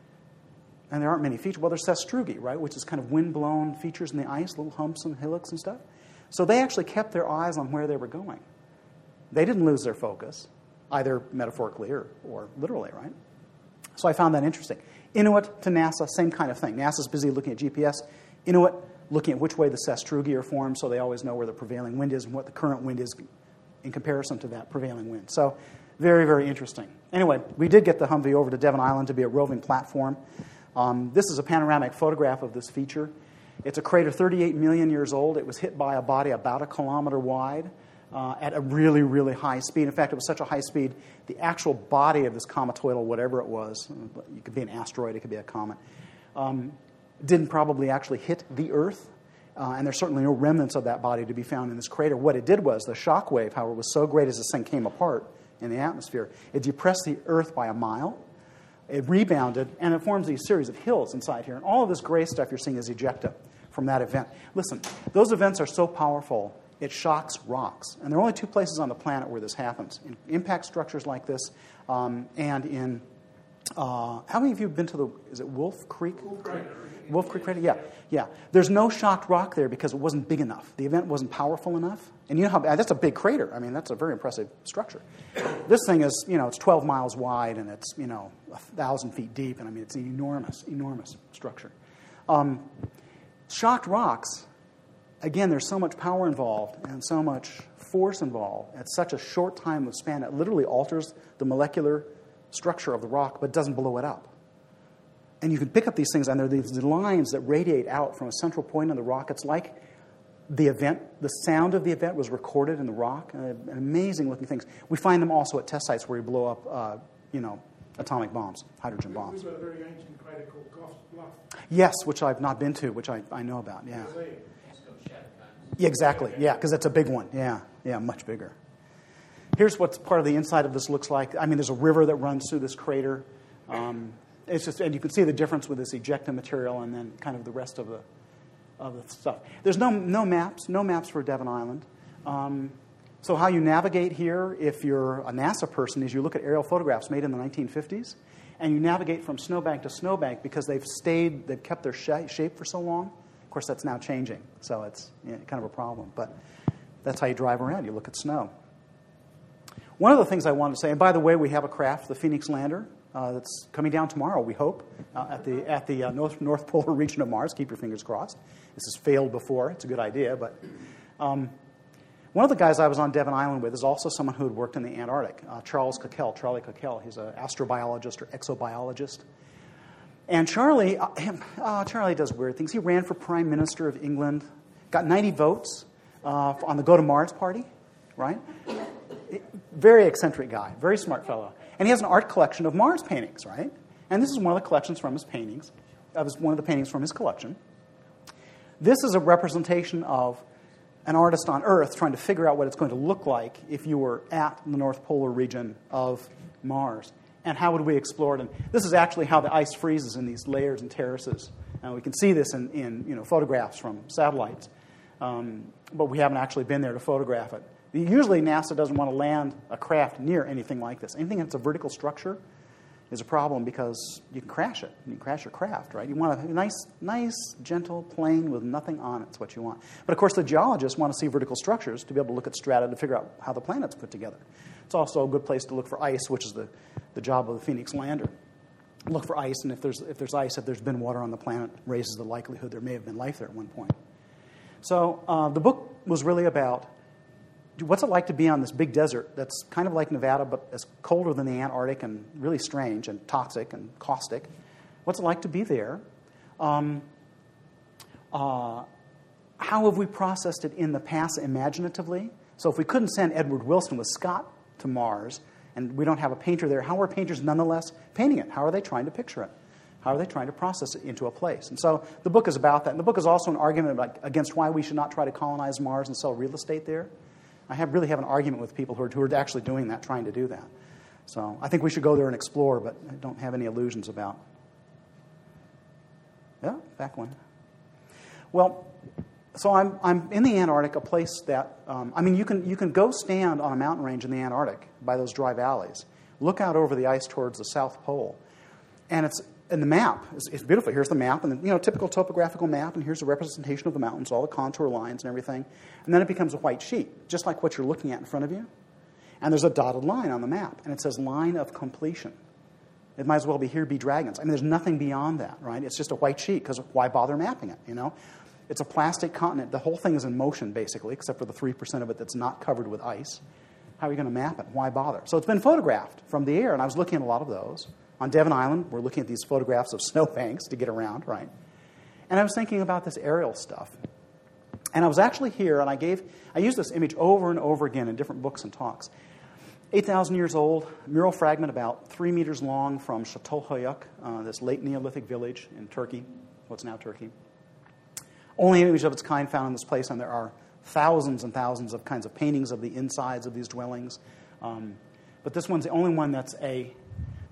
And there aren't many features. Well, there's sastrugi, right, which is kind of wind-blown features in the ice, little humps and hillocks and stuff. So they actually kept their eyes on where they were going. They didn't lose their focus, either metaphorically or, or literally, right? So I found that interesting. Inuit to NASA, same kind of thing. NASA's busy looking at G P S. Inuit looking at which way the sastrugi are formed so they always know where the prevailing wind is and what the current wind is in comparison to that prevailing wind. So very, very interesting. Anyway, we did get the Humvee over to Devon Island to be a roving platform. Um, this is a panoramic photograph of this feature. It's a crater thirty-eight million years old. It was hit by a body about a kilometer wide uh, at a really, really high speed. In fact, it was such a high speed, the actual body of this cometoidal, whatever it was, it could be an asteroid, it could be a comet, um, didn't probably actually hit the Earth, uh, and there's certainly no remnants of that body to be found in this crater. What it did was, the shock wave, however, was so great as this thing came apart in the atmosphere, it depressed the Earth by a mile, It rebounded, and it forms these series of hills inside here. And all of this gray stuff you're seeing is ejecta from that event. Listen, those events are so powerful, it shocks rocks. And there are only two places on the planet where this happens. In impact structures like this, um, and in, uh, how many of you have been to the, is it Wolf Creek? Wolf Creek. Wolf Creek Crater? Yeah, yeah. There's no shocked rock there because it wasn't big enough. The event wasn't powerful enough. And you know how, that's a big crater. I mean, that's a very impressive structure. This thing is, you know, it's twelve miles wide and it's, you know, a thousand feet deep. And I mean, it's an enormous, enormous structure. Um, shocked rocks, again, there's so much power involved and so much force involved at such a short time of span. It literally alters the molecular structure of the rock, but doesn't blow it up. And you can pick up these things, and there are these lines that radiate out from a central point on the rock. It's like the event, the sound of the event was recorded in the rock. Uh, amazing-looking things. We find them also at test sites where we blow up, uh, you know, atomic bombs, hydrogen bombs. We've got a very ancient crater called Goss Bluff. Yes, which I've not been to, which I, I know about, yeah. Yeah, exactly, yeah, because it's a big one. Yeah, yeah, much bigger. Here's what part of the inside of this looks like. I mean, there's a river that runs through this crater. Um, It's just, and you can see the difference with this ejecta material and then kind of the rest of the of the stuff. There's no no maps, no maps for Devon Island. Um, so how you navigate here, if you're a NASA person, is you look at aerial photographs made in the nineteen fifties, and you navigate from snowbank to snowbank because they've stayed, they've kept their sh- shape for so long. Of course, that's now changing, so it's you know, kind of a problem. But that's how you drive around. You look at snow. One of the things I wanted to say, and by the way, we have a craft, the Phoenix Lander. Uh, that's coming down tomorrow, we hope, uh, at the at the uh, North North Polar region of Mars. Keep your fingers crossed. This has failed before. It's a good idea. But um, one of the guys I was on Devon Island with is also someone who had worked in the Antarctic, uh, Charles Coquelle, Charlie Coquelle. He's an astrobiologist or exobiologist. And Charlie, uh, him, uh, Charlie does weird things. He ran for Prime Minister of England, got ninety votes uh, on the Go to Mars party, right? Very eccentric guy, very smart fellow. And he has an art collection of Mars paintings, right? And this is one of the collections from his paintings, of his, one of the paintings from his collection. This is a representation of an artist on Earth trying to figure out what it's going to look like if you were at the North Polar region of Mars. And how would we explore it? And this is actually how the ice freezes in these layers and terraces. And we can see this in, in you know, photographs from satellites. Um, but we haven't actually been there to photograph it. Usually NASA doesn't want to land a craft near anything like this. Anything that's a vertical structure is a problem because you can crash it. You can crash your craft, right? You want a nice, nice, gentle plane with nothing on it. That's what you want. But of course, the geologists want to see vertical structures to be able to look at strata to figure out how the planet's put together. It's also a good place to look for ice, which is the, the job of the Phoenix Lander. Look for ice, and if there's if there's ice, if there's been water on the planet, raises the likelihood there may have been life there at one point. So uh, the book was really about what's it like to be on this big desert that's kind of like Nevada, but it's colder than the Antarctic and really strange and toxic and caustic? What's it like to be there? Um, uh, how have we processed it in the past imaginatively? So if we couldn't send Edward Wilson with Scott to Mars, and we don't have a painter there, how are painters nonetheless painting it? How are they trying to picture it? How are they trying to process it into a place? And so the book is about that. And the book is also an argument about, against why we should not try to colonize Mars and sell real estate there. I have really have an argument with people who are, who are actually doing that, trying to do that. So I think we should go there and explore, but I don't have any illusions about. Yeah, back one. Well, so I'm I'm in the Antarctic, a place that um, I mean you can you can go stand on a mountain range in the Antarctic by those dry valleys, look out over the ice towards the South Pole, and it's. And the map, it's, it's beautiful. Here's the map, and the, you know, typical topographical map, and here's a representation of the mountains, all the contour lines and everything. And then it becomes a white sheet, just like what you're looking at in front of you. And there's a dotted line on the map, and it says line of completion. It might as well be here be dragons. I mean, there's nothing beyond that, right? It's just a white sheet, because why bother mapping it, you know? It's a plastic continent. The whole thing is in motion, basically, except for the three percent of it that's not covered with ice. How are you going to map it? Why bother? So it's been photographed from the air, and I was looking at a lot of those. On Devon Island, we're looking at these photographs of snowbanks to get around, right? And I was thinking about this aerial stuff. And I was actually here, and I gave, I used this image over and over again in different books and talks. eight thousand years old, mural fragment about three meters long from Çatalhöyük, uh, this late Neolithic village in Turkey, what's now Turkey. Only image of its kind found in this place, and there are thousands and thousands of kinds of paintings of the insides of these dwellings. Um, but this one's the only one that's a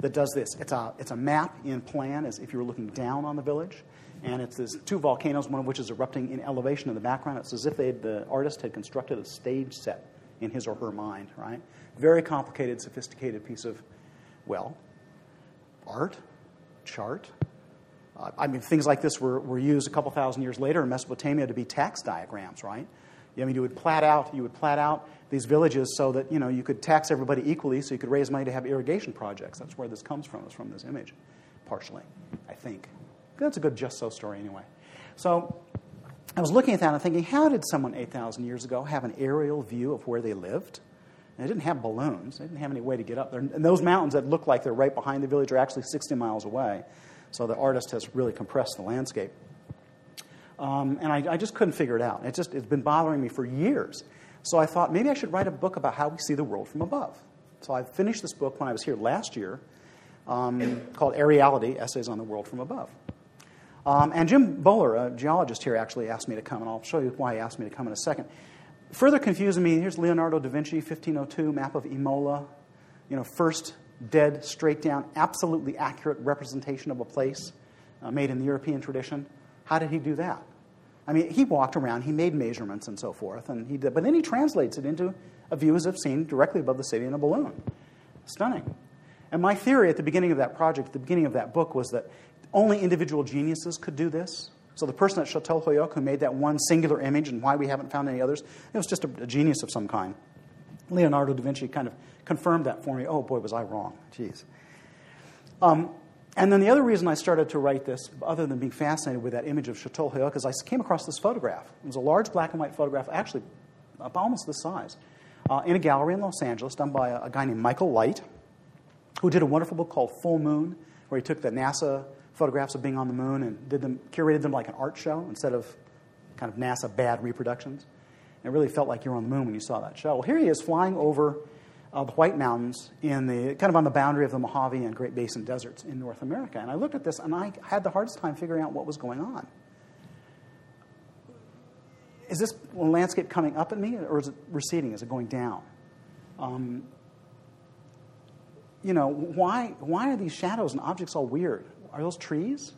that does this. It's a, it's a map in plan as if you were looking down on the village. And it's these two volcanoes, one of which is erupting in elevation in the background. It's as if they, the artist had constructed a stage set in his or her mind, right? Very complicated, sophisticated piece of, well, art, chart. Uh, I mean, things like this were, were used a couple thousand years later in Mesopotamia to be tax diagrams, right? I mean, you would plat out, you would plat out these villages so that, you know, you could tax everybody equally so you could raise money to have irrigation projects. That's where this comes from, is from this image, partially, I think. That's a good Just So story anyway. So I was looking at that and thinking, how did someone eight thousand years ago have an aerial view of where they lived? And they didn't have balloons. They didn't have any way to get up there. And those mountains that look like they're right behind the village are actually sixty miles away. So the artist has really compressed the landscape. Um, and I, I just couldn't figure it out. It just, it's been bothering me for years. So I thought maybe I should write a book about how we see the world from above. So I finished this book when I was here last year um, called Aeriality, Essays on the World from Above. Um, and Jim Bowler, a geologist here, actually asked me to come, and I'll show you why he asked me to come in a second. Further confusing me, here's Leonardo da Vinci, fifteen oh two, map of Imola. You know, first dead, straight down, absolutely accurate representation of a place uh, made in the European tradition. How did he do that? I mean, he walked around, he made measurements and so forth, and he did, but then he translates it into a view as if seen directly above the city in a balloon. Stunning. And my theory at the beginning of that project, at the beginning of that book, was that only individual geniuses could do this. So the person at Çatalhöyük who made that one singular image and why we haven't found any others, it was just a, a genius of some kind. Leonardo da Vinci kind of confirmed that for me. Oh, boy, was I wrong. Jeez. Um, and then the other reason I started to write this, other than being fascinated with that image of Çatalhöyük, is I came across this photograph. It was a large black and white photograph, actually about almost this size, uh, in a gallery in Los Angeles done by a, a guy named Michael Light, who did a wonderful book called Full Moon, where he took the NASA photographs of being on the moon and did them, curated them like an art show instead of kind of NASA bad reproductions. And it really felt like you were on the moon when you saw that show. Well, here he is flying over uh, the White Mountains in the kind of on the boundary of the Mojave and Great Basin deserts in North America. And I looked at this and I had the hardest time figuring out what was going on. Is this landscape coming up at me, or is it receding? Is it going down? Um, you know, why why are these shadows and objects all weird? Are those trees?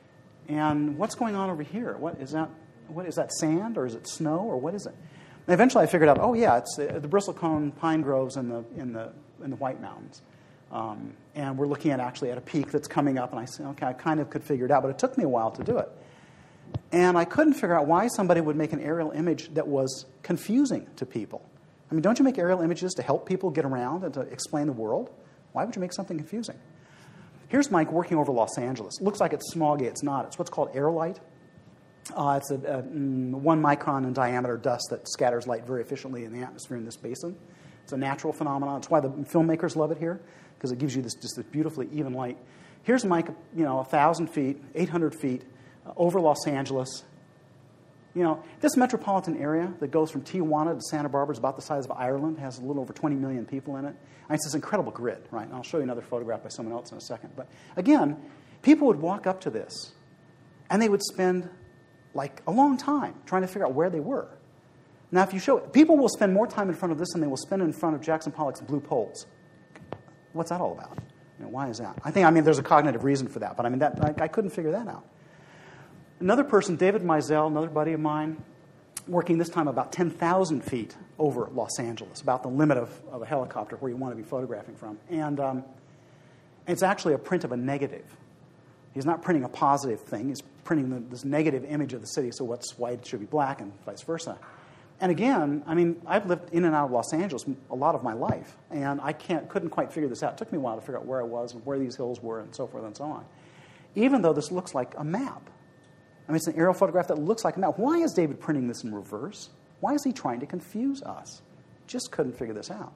And what's going on over here? What is that? What is that? Sand, or is it snow, or what is it? And eventually, I figured out. Oh, yeah, it's the, the bristlecone pine groves in the in the in the White Mountains, um, and we're looking at actually at a peak that's coming up. And I said, okay, I kind of could figure it out, but it took me a while to do it, and I couldn't figure out why somebody would make an aerial image that was confusing to people. I mean, don't you make aerial images to help people get around and to explain the world? Why would you make something confusing? Here's Mike working over Los Angeles. Looks like it's smoggy. It's not. It's what's called air light. Uh, it's a, a mm, one micron in diameter dust that scatters light very efficiently in the atmosphere in this basin. It's a natural phenomenon. It's why the filmmakers love it here, because it gives you this just this beautifully even light. Here's Mike, you know, one thousand feet, eight hundred feet, uh, over Los Angeles. You know, this metropolitan area that goes from Tijuana to Santa Barbara is about the size of Ireland, has a little over twenty million people in it. And it's this incredible grid, right? And I'll show you another photograph by someone else in a second. But again, people would walk up to this, and they would spend like a long time trying to figure out where they were. Now, if you show people will spend more time in front of this than they will spend in front of Jackson Pollock's Blue Poles. What's that all about? You know, why is that? I think, I mean, there's a cognitive reason for that, but I mean, that I, I couldn't figure that out. Another person, David Mizell, another buddy of mine, working this time about ten thousand feet over Los Angeles, about the limit of, of a helicopter where you want to be photographing from. And um, it's actually a print of a negative. He's not printing a positive thing. He's printing the, this negative image of the city, so what's white should be black and vice versa. And again, I mean, I've lived in and out of Los Angeles a lot of my life, and I can't, couldn't quite figure this out. It took me a while to figure out where I was and where these hills were and so forth and so on. Even though this looks like a map. I mean, it's an aerial photograph that looks like a map. Why is David printing this in reverse? Why is he trying to confuse us? Just couldn't figure this out.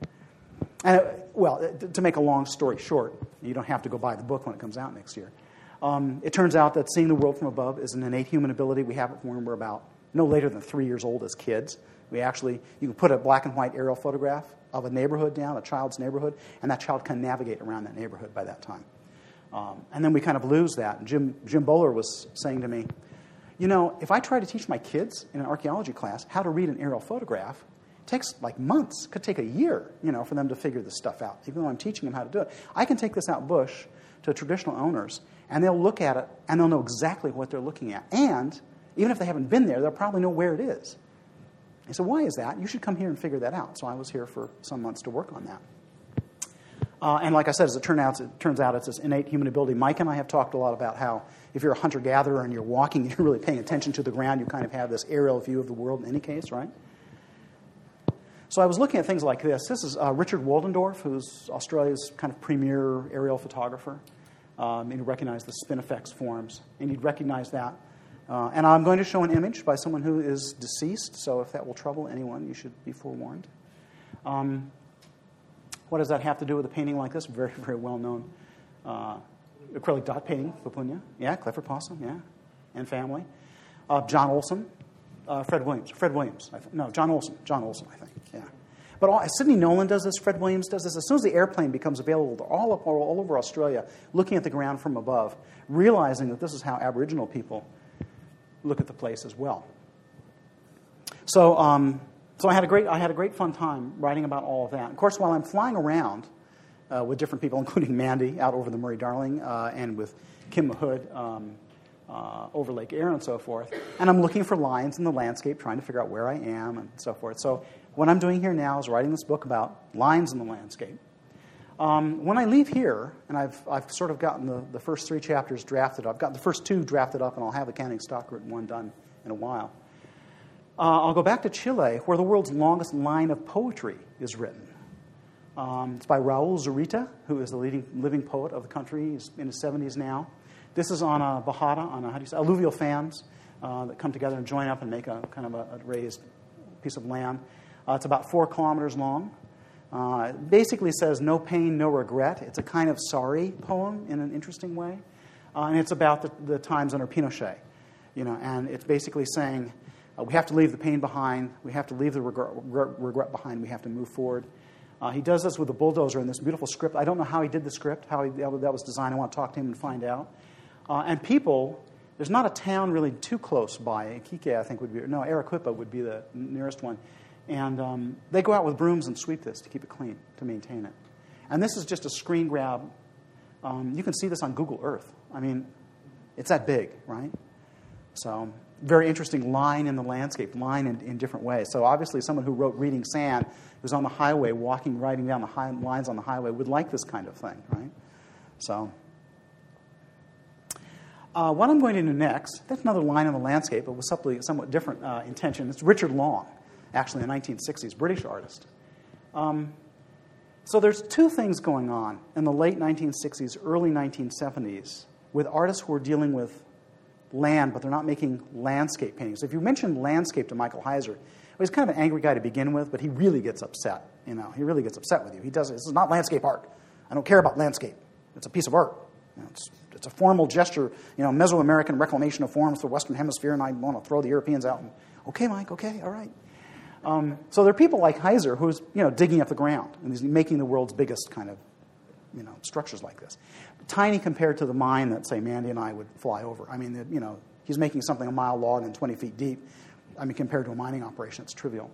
And it, well, to make a long story short, you don't have to go buy the book when it comes out next year. Um, it turns out that seeing the world from above is an innate human ability. We have it when we're about no later than three years old as kids. We actually, you can put a black and white aerial photograph of a neighborhood down, a child's neighborhood, and that child can navigate around that neighborhood by that time. Um, and then we kind of lose that. Jim, Jim Bowler was saying to me, you know, if I try to teach my kids in an archaeology class how to read an aerial photograph, it takes like months, could take a year, you know, for them to figure this stuff out, even though I'm teaching them how to do it. I can take this out bush to traditional owners, and they'll look at it, and they'll know exactly what they're looking at. And even if they haven't been there, they'll probably know where it is. I said, why is that? You should come here and figure that out. So I was here for some months to work on that. Uh, and like I said, as it, turn out, it turns out, it's this innate human ability. Mike and I have talked a lot about how if you're a hunter-gatherer and you're walking and you're really paying attention to the ground, you kind of have this aerial view of the world in any case, right? So I was looking at things like this. This is uh, Richard Woldendorf, who's Australia's kind of premier aerial photographer. Um, and you recognize the spinifex forms, and you'd recognize that. Uh, and I'm going to show an image by someone who is deceased, so if that will trouble anyone, you should be forewarned. Um, what does that have to do with a painting like this? Very, very well-known uh, acrylic dot painting, Papunya. Yeah, Clifford Possum, yeah, and family. Uh, John Olson, uh, Fred Williams. Fred Williams, I th- no, John Olson. John Olson, I think, yeah. But all, Sidney Nolan does this, Fred Williams does this. As soon as the airplane becomes available, they're all, up, all over Australia, looking at the ground from above, realizing that this is how Aboriginal people look at the place as well. So, um, so I had a great, I had a great fun time writing about all of that. Of course, while I'm flying around uh, with different people, including Mandy out over the Murray-Darling, uh, and with Kim Mahood um, uh, over Lake Eyre and so forth, and I'm looking for lines in the landscape, trying to figure out where I am and so forth. So what I'm doing here now is writing this book about lines in the landscape. Um, when I leave here, and I've I've sort of gotten the, the first three chapters drafted up, I've got the first two drafted up, and I'll have the Counting Stock written one done in a while. Uh, I'll go back to Chile, where the world's longest line of poetry is written. Um, it's by Raul Zurita, who is the leading living poet of the country. He's in his seventies now. This is on a bajada, on a, how do you say, alluvial fans uh, that come together and join up and make a kind of a, a raised piece of land. Uh, it's about four kilometers long. Uh, it basically says no pain, no regret. It's a kind of sorry poem in an interesting way. Uh, and it's about the, the times under Pinochet. You know, and it's basically saying uh, we have to leave the pain behind. We have to leave the regret, regret behind. We have to move forward. Uh, he does this with a bulldozer in this beautiful script. I don't know how he did the script, how he, that was designed. I want to talk to him and find out. Uh, and people, there's not a town really too close by. Iquique, I think, would be, no, Arequipa would be the nearest one. And um, they go out with brooms and sweep this to keep it clean, to maintain it. And this is just a screen grab. Um, you can see this on Google Earth. I mean, it's that big, right? So, very interesting line in the landscape, line in, in different ways. So obviously someone who wrote Reading Sand, who's on the highway, walking, riding down the high, lines on the highway, would like this kind of thing, right? So, uh, what I'm going to do next, that's another line in the landscape, but with somewhat, somewhat different uh, intention. It's Richard Long, actually a nineteen sixties British artist. Um, so there's two things going on in the late nineteen sixties, early nineteen seventies with artists who are dealing with land, but they're not making landscape paintings. If you mention landscape to Michael Heiser, well, he's kind of an angry guy to begin with, but he really gets upset. You know, he really gets upset with you. He does. This is not landscape art. I don't care about landscape. It's a piece of art. You know, it's it's a formal gesture. You know, Mesoamerican reclamation of forms for the Western Hemisphere, and I want to throw the Europeans out. And, okay, Mike. Okay, all right. Um, so there are people like Heiser who's you know digging up the ground and he's making the world's biggest kind of you know structures like this. Tiny compared to the mine that, say, Mandy and I would fly over. I mean, you know, he's making something a mile long and twenty feet deep. I mean, compared to a mining operation, it's trivial.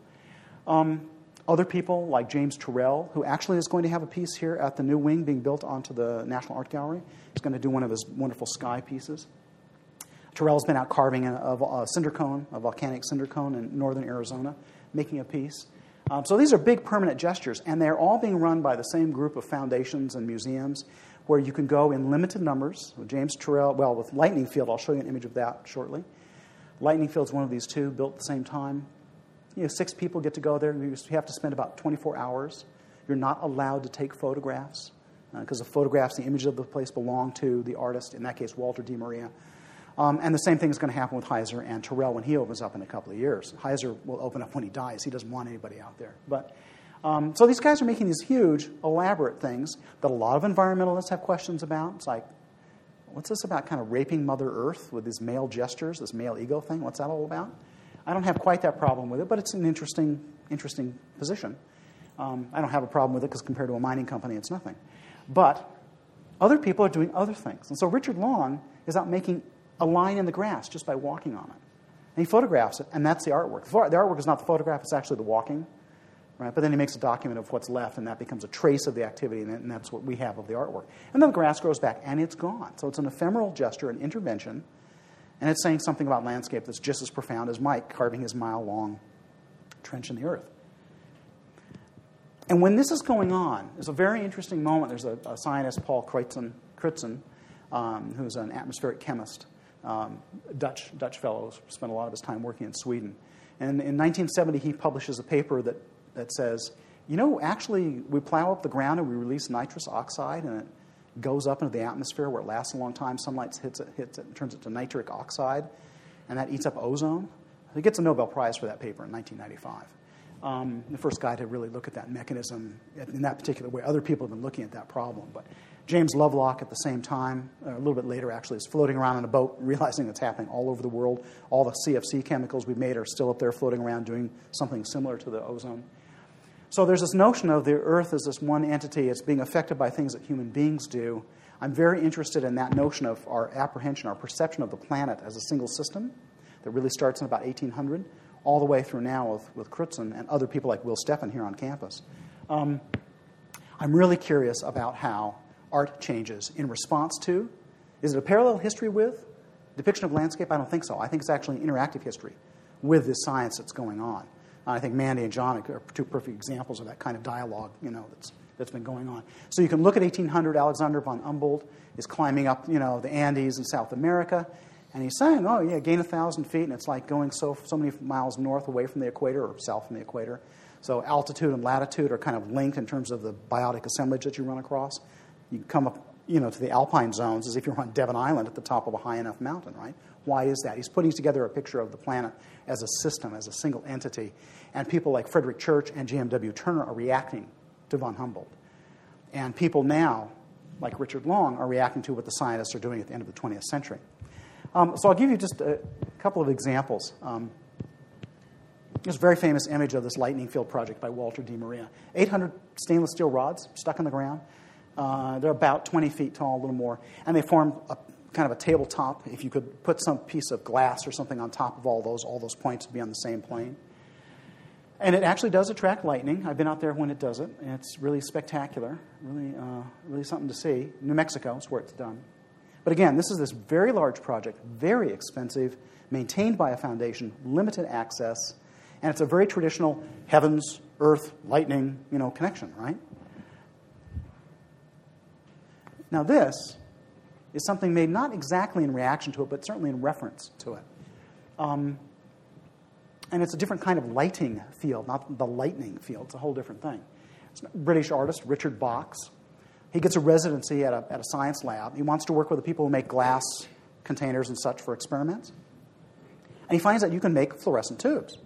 Um, other people, like James Turrell, who actually is going to have a piece here at the new wing being built onto the National Art Gallery. He's going to do one of his wonderful sky pieces. Turrell's been out carving a, a cinder cone, a volcanic cinder cone in northern Arizona, making a piece. Um, so these are big permanent gestures, and they're all being run by the same group of foundations and museums where you can go in limited numbers. With James Turrell, well, with Lightning Field, I'll show you an image of that shortly. Lightning Field's one of these two, built at the same time. You know, six people get to go there. You have to spend about twenty-four hours. You're not allowed to take photographs because uh, the photographs, the image of the place belong to the artist, in that case, Walter Di Maria. Um, and the same thing is going to happen with Heiser and Turrell when he opens up in a couple of years. Heiser will open up when he dies. He doesn't want anybody out there. But um, so these guys are making these huge, elaborate things that a lot of environmentalists have questions about. It's like, what's this about kind of raping Mother Earth with these male gestures, this male ego thing? What's that all about? I don't have quite that problem with it, but it's an interesting, interesting position. Um, I don't have a problem with it because compared to a mining company, it's nothing. But other people are doing other things. And so Richard Long is out making a line in the grass just by walking on it. And he photographs it, and that's the artwork. The artwork is not the photograph, it's actually the walking. right? But then he makes a document of what's left, and that becomes a trace of the activity, and that's what we have of the artwork. And then the grass grows back, and it's gone. So it's an ephemeral gesture, an intervention, and it's saying something about landscape that's just as profound as Mike carving his mile-long trench in the earth. And when this is going on, there's a very interesting moment. There's a, a scientist, Paul Crutzen, Crutzen um, who's an atmospheric chemist, um, Dutch Dutch fellow, spent a lot of his time working in Sweden. And in nineteen seventy, he publishes a paper that, that says, you know, actually, we plow up the ground and we release nitrous oxide, and it goes up into the atmosphere where it lasts a long time. Sunlight hits it, hits it, turns it to nitric oxide, and that eats up ozone. He gets a Nobel Prize for that paper in nineteen ninety-five. Um, the first guy to really look at that mechanism in that particular way. Other people have been looking at that problem. But James Lovelock, at the same time, a little bit later actually, is floating around in a boat, realizing it's happening all over the world. All the C F C chemicals we've made are still up there floating around doing something similar to the ozone. So there's this notion of the Earth as this one entity. It's being affected by things that human beings do. I'm very interested in that notion of our apprehension, our perception of the planet as a single system that really starts in about eighteen hundred, all the way through now with, with Crutzen and other people like Will Steffen here on campus. Um, I'm really curious about how art changes in response to. Is it a parallel history with depiction of landscape? I don't think so. I think it's actually an interactive history with this science that's going on. I think Mandy and John are two perfect examples of that kind of dialogue, you know, that's that's been going on. So you can look at eighteen hundred. Alexander von Humboldt is climbing up, you know, the Andes in South America, and he's saying, "Oh, yeah, gain a thousand feet, and it's like going so so many miles north away from the equator or south from the equator." So altitude and latitude are kind of linked in terms of the biotic assemblage that you run across. You come up, you know, to the alpine zones as if you're on Devon Island at the top of a high enough mountain, right? Why is that? He's putting together a picture of the planet as a system, as a single entity. And people like Frederick Church and J M W Turner are reacting to von Humboldt. And people now, like Richard Long, are reacting to what the scientists are doing at the end of the twentieth century. Um, so I'll give you just a couple of examples. Um, there's a very famous image of this lightning field project by Walter D. Maria. eight hundred stainless steel rods stuck in the ground. Uh, they're about twenty feet tall, a little more. And they form a kind of a tabletop. If you could put some piece of glass or something on top of all those, all those points would be on the same plane. And it actually does attract lightning. I've been out there when it does it, and it's really spectacular, really, uh, really something to see. New Mexico is where it's done. But again, this is this very large project, very expensive, maintained by a foundation, limited access, and it's a very traditional heavens, earth, lightning, you know, connection, right? Now this is something made not exactly in reaction to it, but certainly in reference to it. Um, and it's a different kind of lighting field, not the lightning field. It's a whole different thing. It's a British artist, Richard Box. He gets a residency at a, at a science lab. He wants to work with the people who make glass containers and such for experiments. And he finds that you can make fluorescent tubes.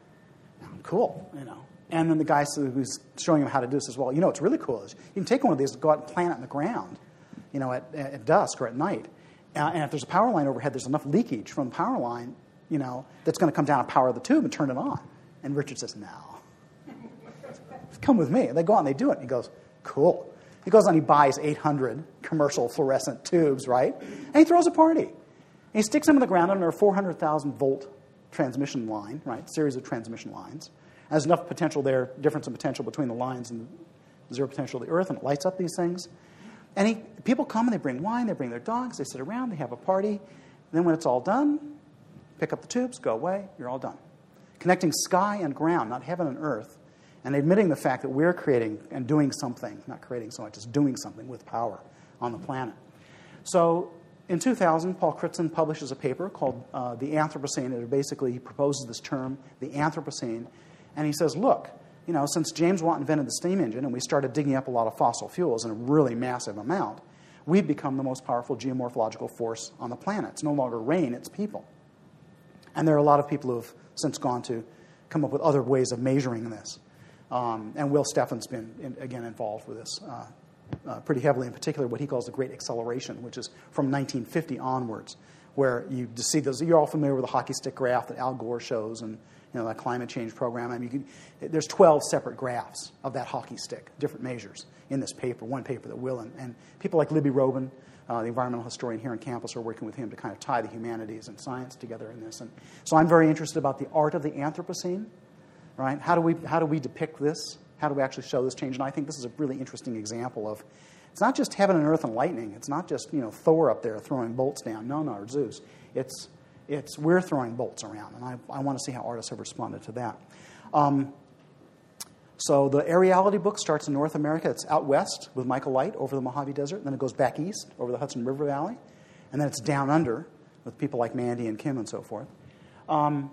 Cool, you know. And then the guy who's showing him how to do this says, well, you know what's really cool is you can take one of these and go out and plant it in the ground, you know, at, at dusk or at night. Uh, and if there's a power line overhead, there's enough leakage from the power line, you know, that's going to come down and power the tube and turn it on. And Richard says, no. Come with me. And they go out and they do it. And he goes, cool. He goes on and he buys eight hundred commercial fluorescent tubes, right? And he throws a party. And he sticks them in the ground under a four hundred thousand volt transmission line, right, series of transmission lines. There's enough potential there, difference in potential between the lines and the zero potential of the Earth, and it lights up these things. And he, people come and they bring wine, they bring their dogs, they sit around, they have a party. And then when it's all done, pick up the tubes, go away, you're all done. Connecting sky and ground, not heaven and earth, and admitting the fact that we're creating and doing something, not creating so much as doing something with power on the planet. So in two thousand, Paul Crutzen publishes a paper called uh, The Anthropocene. And basically, he proposes this term, the Anthropocene. And he says, look, you know, since James Watt invented the steam engine and we started digging up a lot of fossil fuels in a really massive amount, we've become the most powerful geomorphological force on the planet. It's no longer rain, it's people. And there are a lot of people who have since gone to come up with other ways of measuring this. Um, and Will Steffen's been, in, again, involved with this uh, uh, pretty heavily, in particular what he calls the Great Acceleration, which is from nineteen fifty onwards, where you see those. You're all familiar with the hockey stick graph that Al Gore shows and, you know, that climate change program. I mean, you can, there's twelve separate graphs of that hockey stick, different measures in this paper, one paper that Will and, and people like Libby Robin, uh, the environmental historian here on campus, are working with him to kind of tie the humanities and science together in this. And so I'm very interested about the art of the Anthropocene, right? How do we how do we depict this? How do we actually show this change? And I think this is a really interesting example of, it's not just heaven and earth and lightning. It's not just, you know, Thor up there throwing bolts down. No, no, or Zeus. It's it's we're throwing bolts around, and I, I want to see how artists have responded to that. Um, so the Aeriality book starts in North America. It's out west with Michael Light over the Mojave Desert. Then it goes back east over the Hudson River Valley. And then it's down under with people like Mandy and Kim and so forth. Um,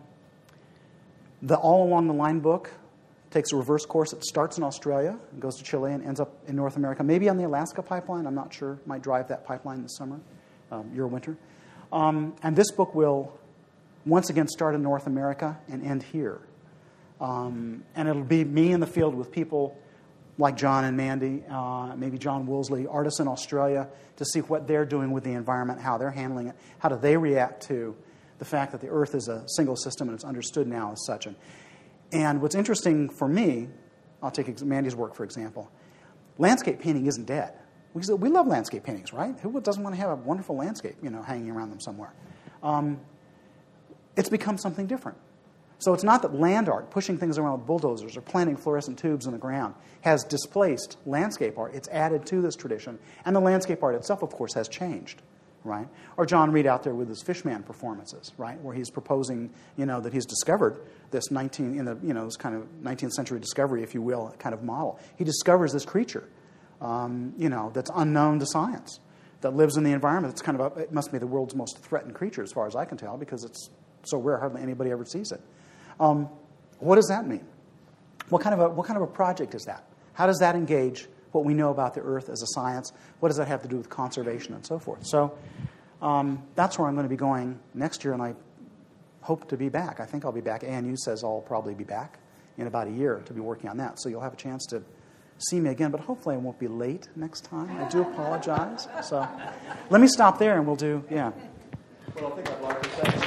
the All Along the Line book takes a reverse course. It starts in Australia and goes to Chile and ends up in North America, maybe on the Alaska pipeline. I'm not sure. Might drive that pipeline this summer, um, your winter. Um, and this book will once again start in North America and end here. Um, and it'll be me in the field with people like John and Mandy, uh, maybe John Woolsey, artists in Australia, to see what they're doing with the environment, how they're handling it, how do they react to the fact that the Earth is a single system and it's understood now as such. And, and what's interesting for me, I'll take Mandy's work, for example. Landscape painting isn't dead. We, we love landscape paintings, right? Who doesn't want to have a wonderful landscape, you know, hanging around them somewhere? Um, it's become something different. So it's not that land art, pushing things around with bulldozers or planting fluorescent tubes in the ground, has displaced landscape art. It's added to this tradition. And the landscape art itself, of course, has changed, right? Or John Reed out there with his Fishman performances, right, where he's proposing, you know, that he's discovered this nineteen in the, you know, this kind of nineteenth century discovery, if you will, kind of model. He discovers this creature, um, you know, that's unknown to science, that lives in the environment. It's kind of a, it must be the world's most threatened creature, as far as I can tell, because it's so rare, hardly anybody ever sees it. Um, what does that mean? What kind of a what kind of a project is that? How does that engage what we know about the Earth as a science? What does that have to do with conservation and so forth? So um, that's where I'm going to be going next year, and I hope to be back. I think I'll be back. A N U says I'll probably be back in about a year to be working on that. So you'll have a chance to see me again, but hopefully I won't be late next time. I do apologize. So let me stop there, and we'll do, yeah. Well, I think I'd like to say...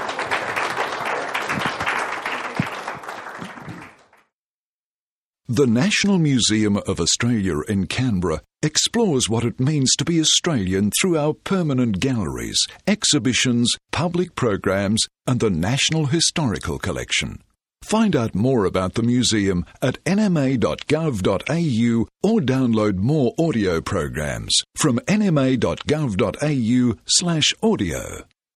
The National Museum of Australia in Canberra explores what it means to be Australian through our permanent galleries, exhibitions, public programs, and the National Historical Collection. Find out more about the museum at n m a dot gov dot a u or download more audio programs from n m a dot gov dot a u slash audio.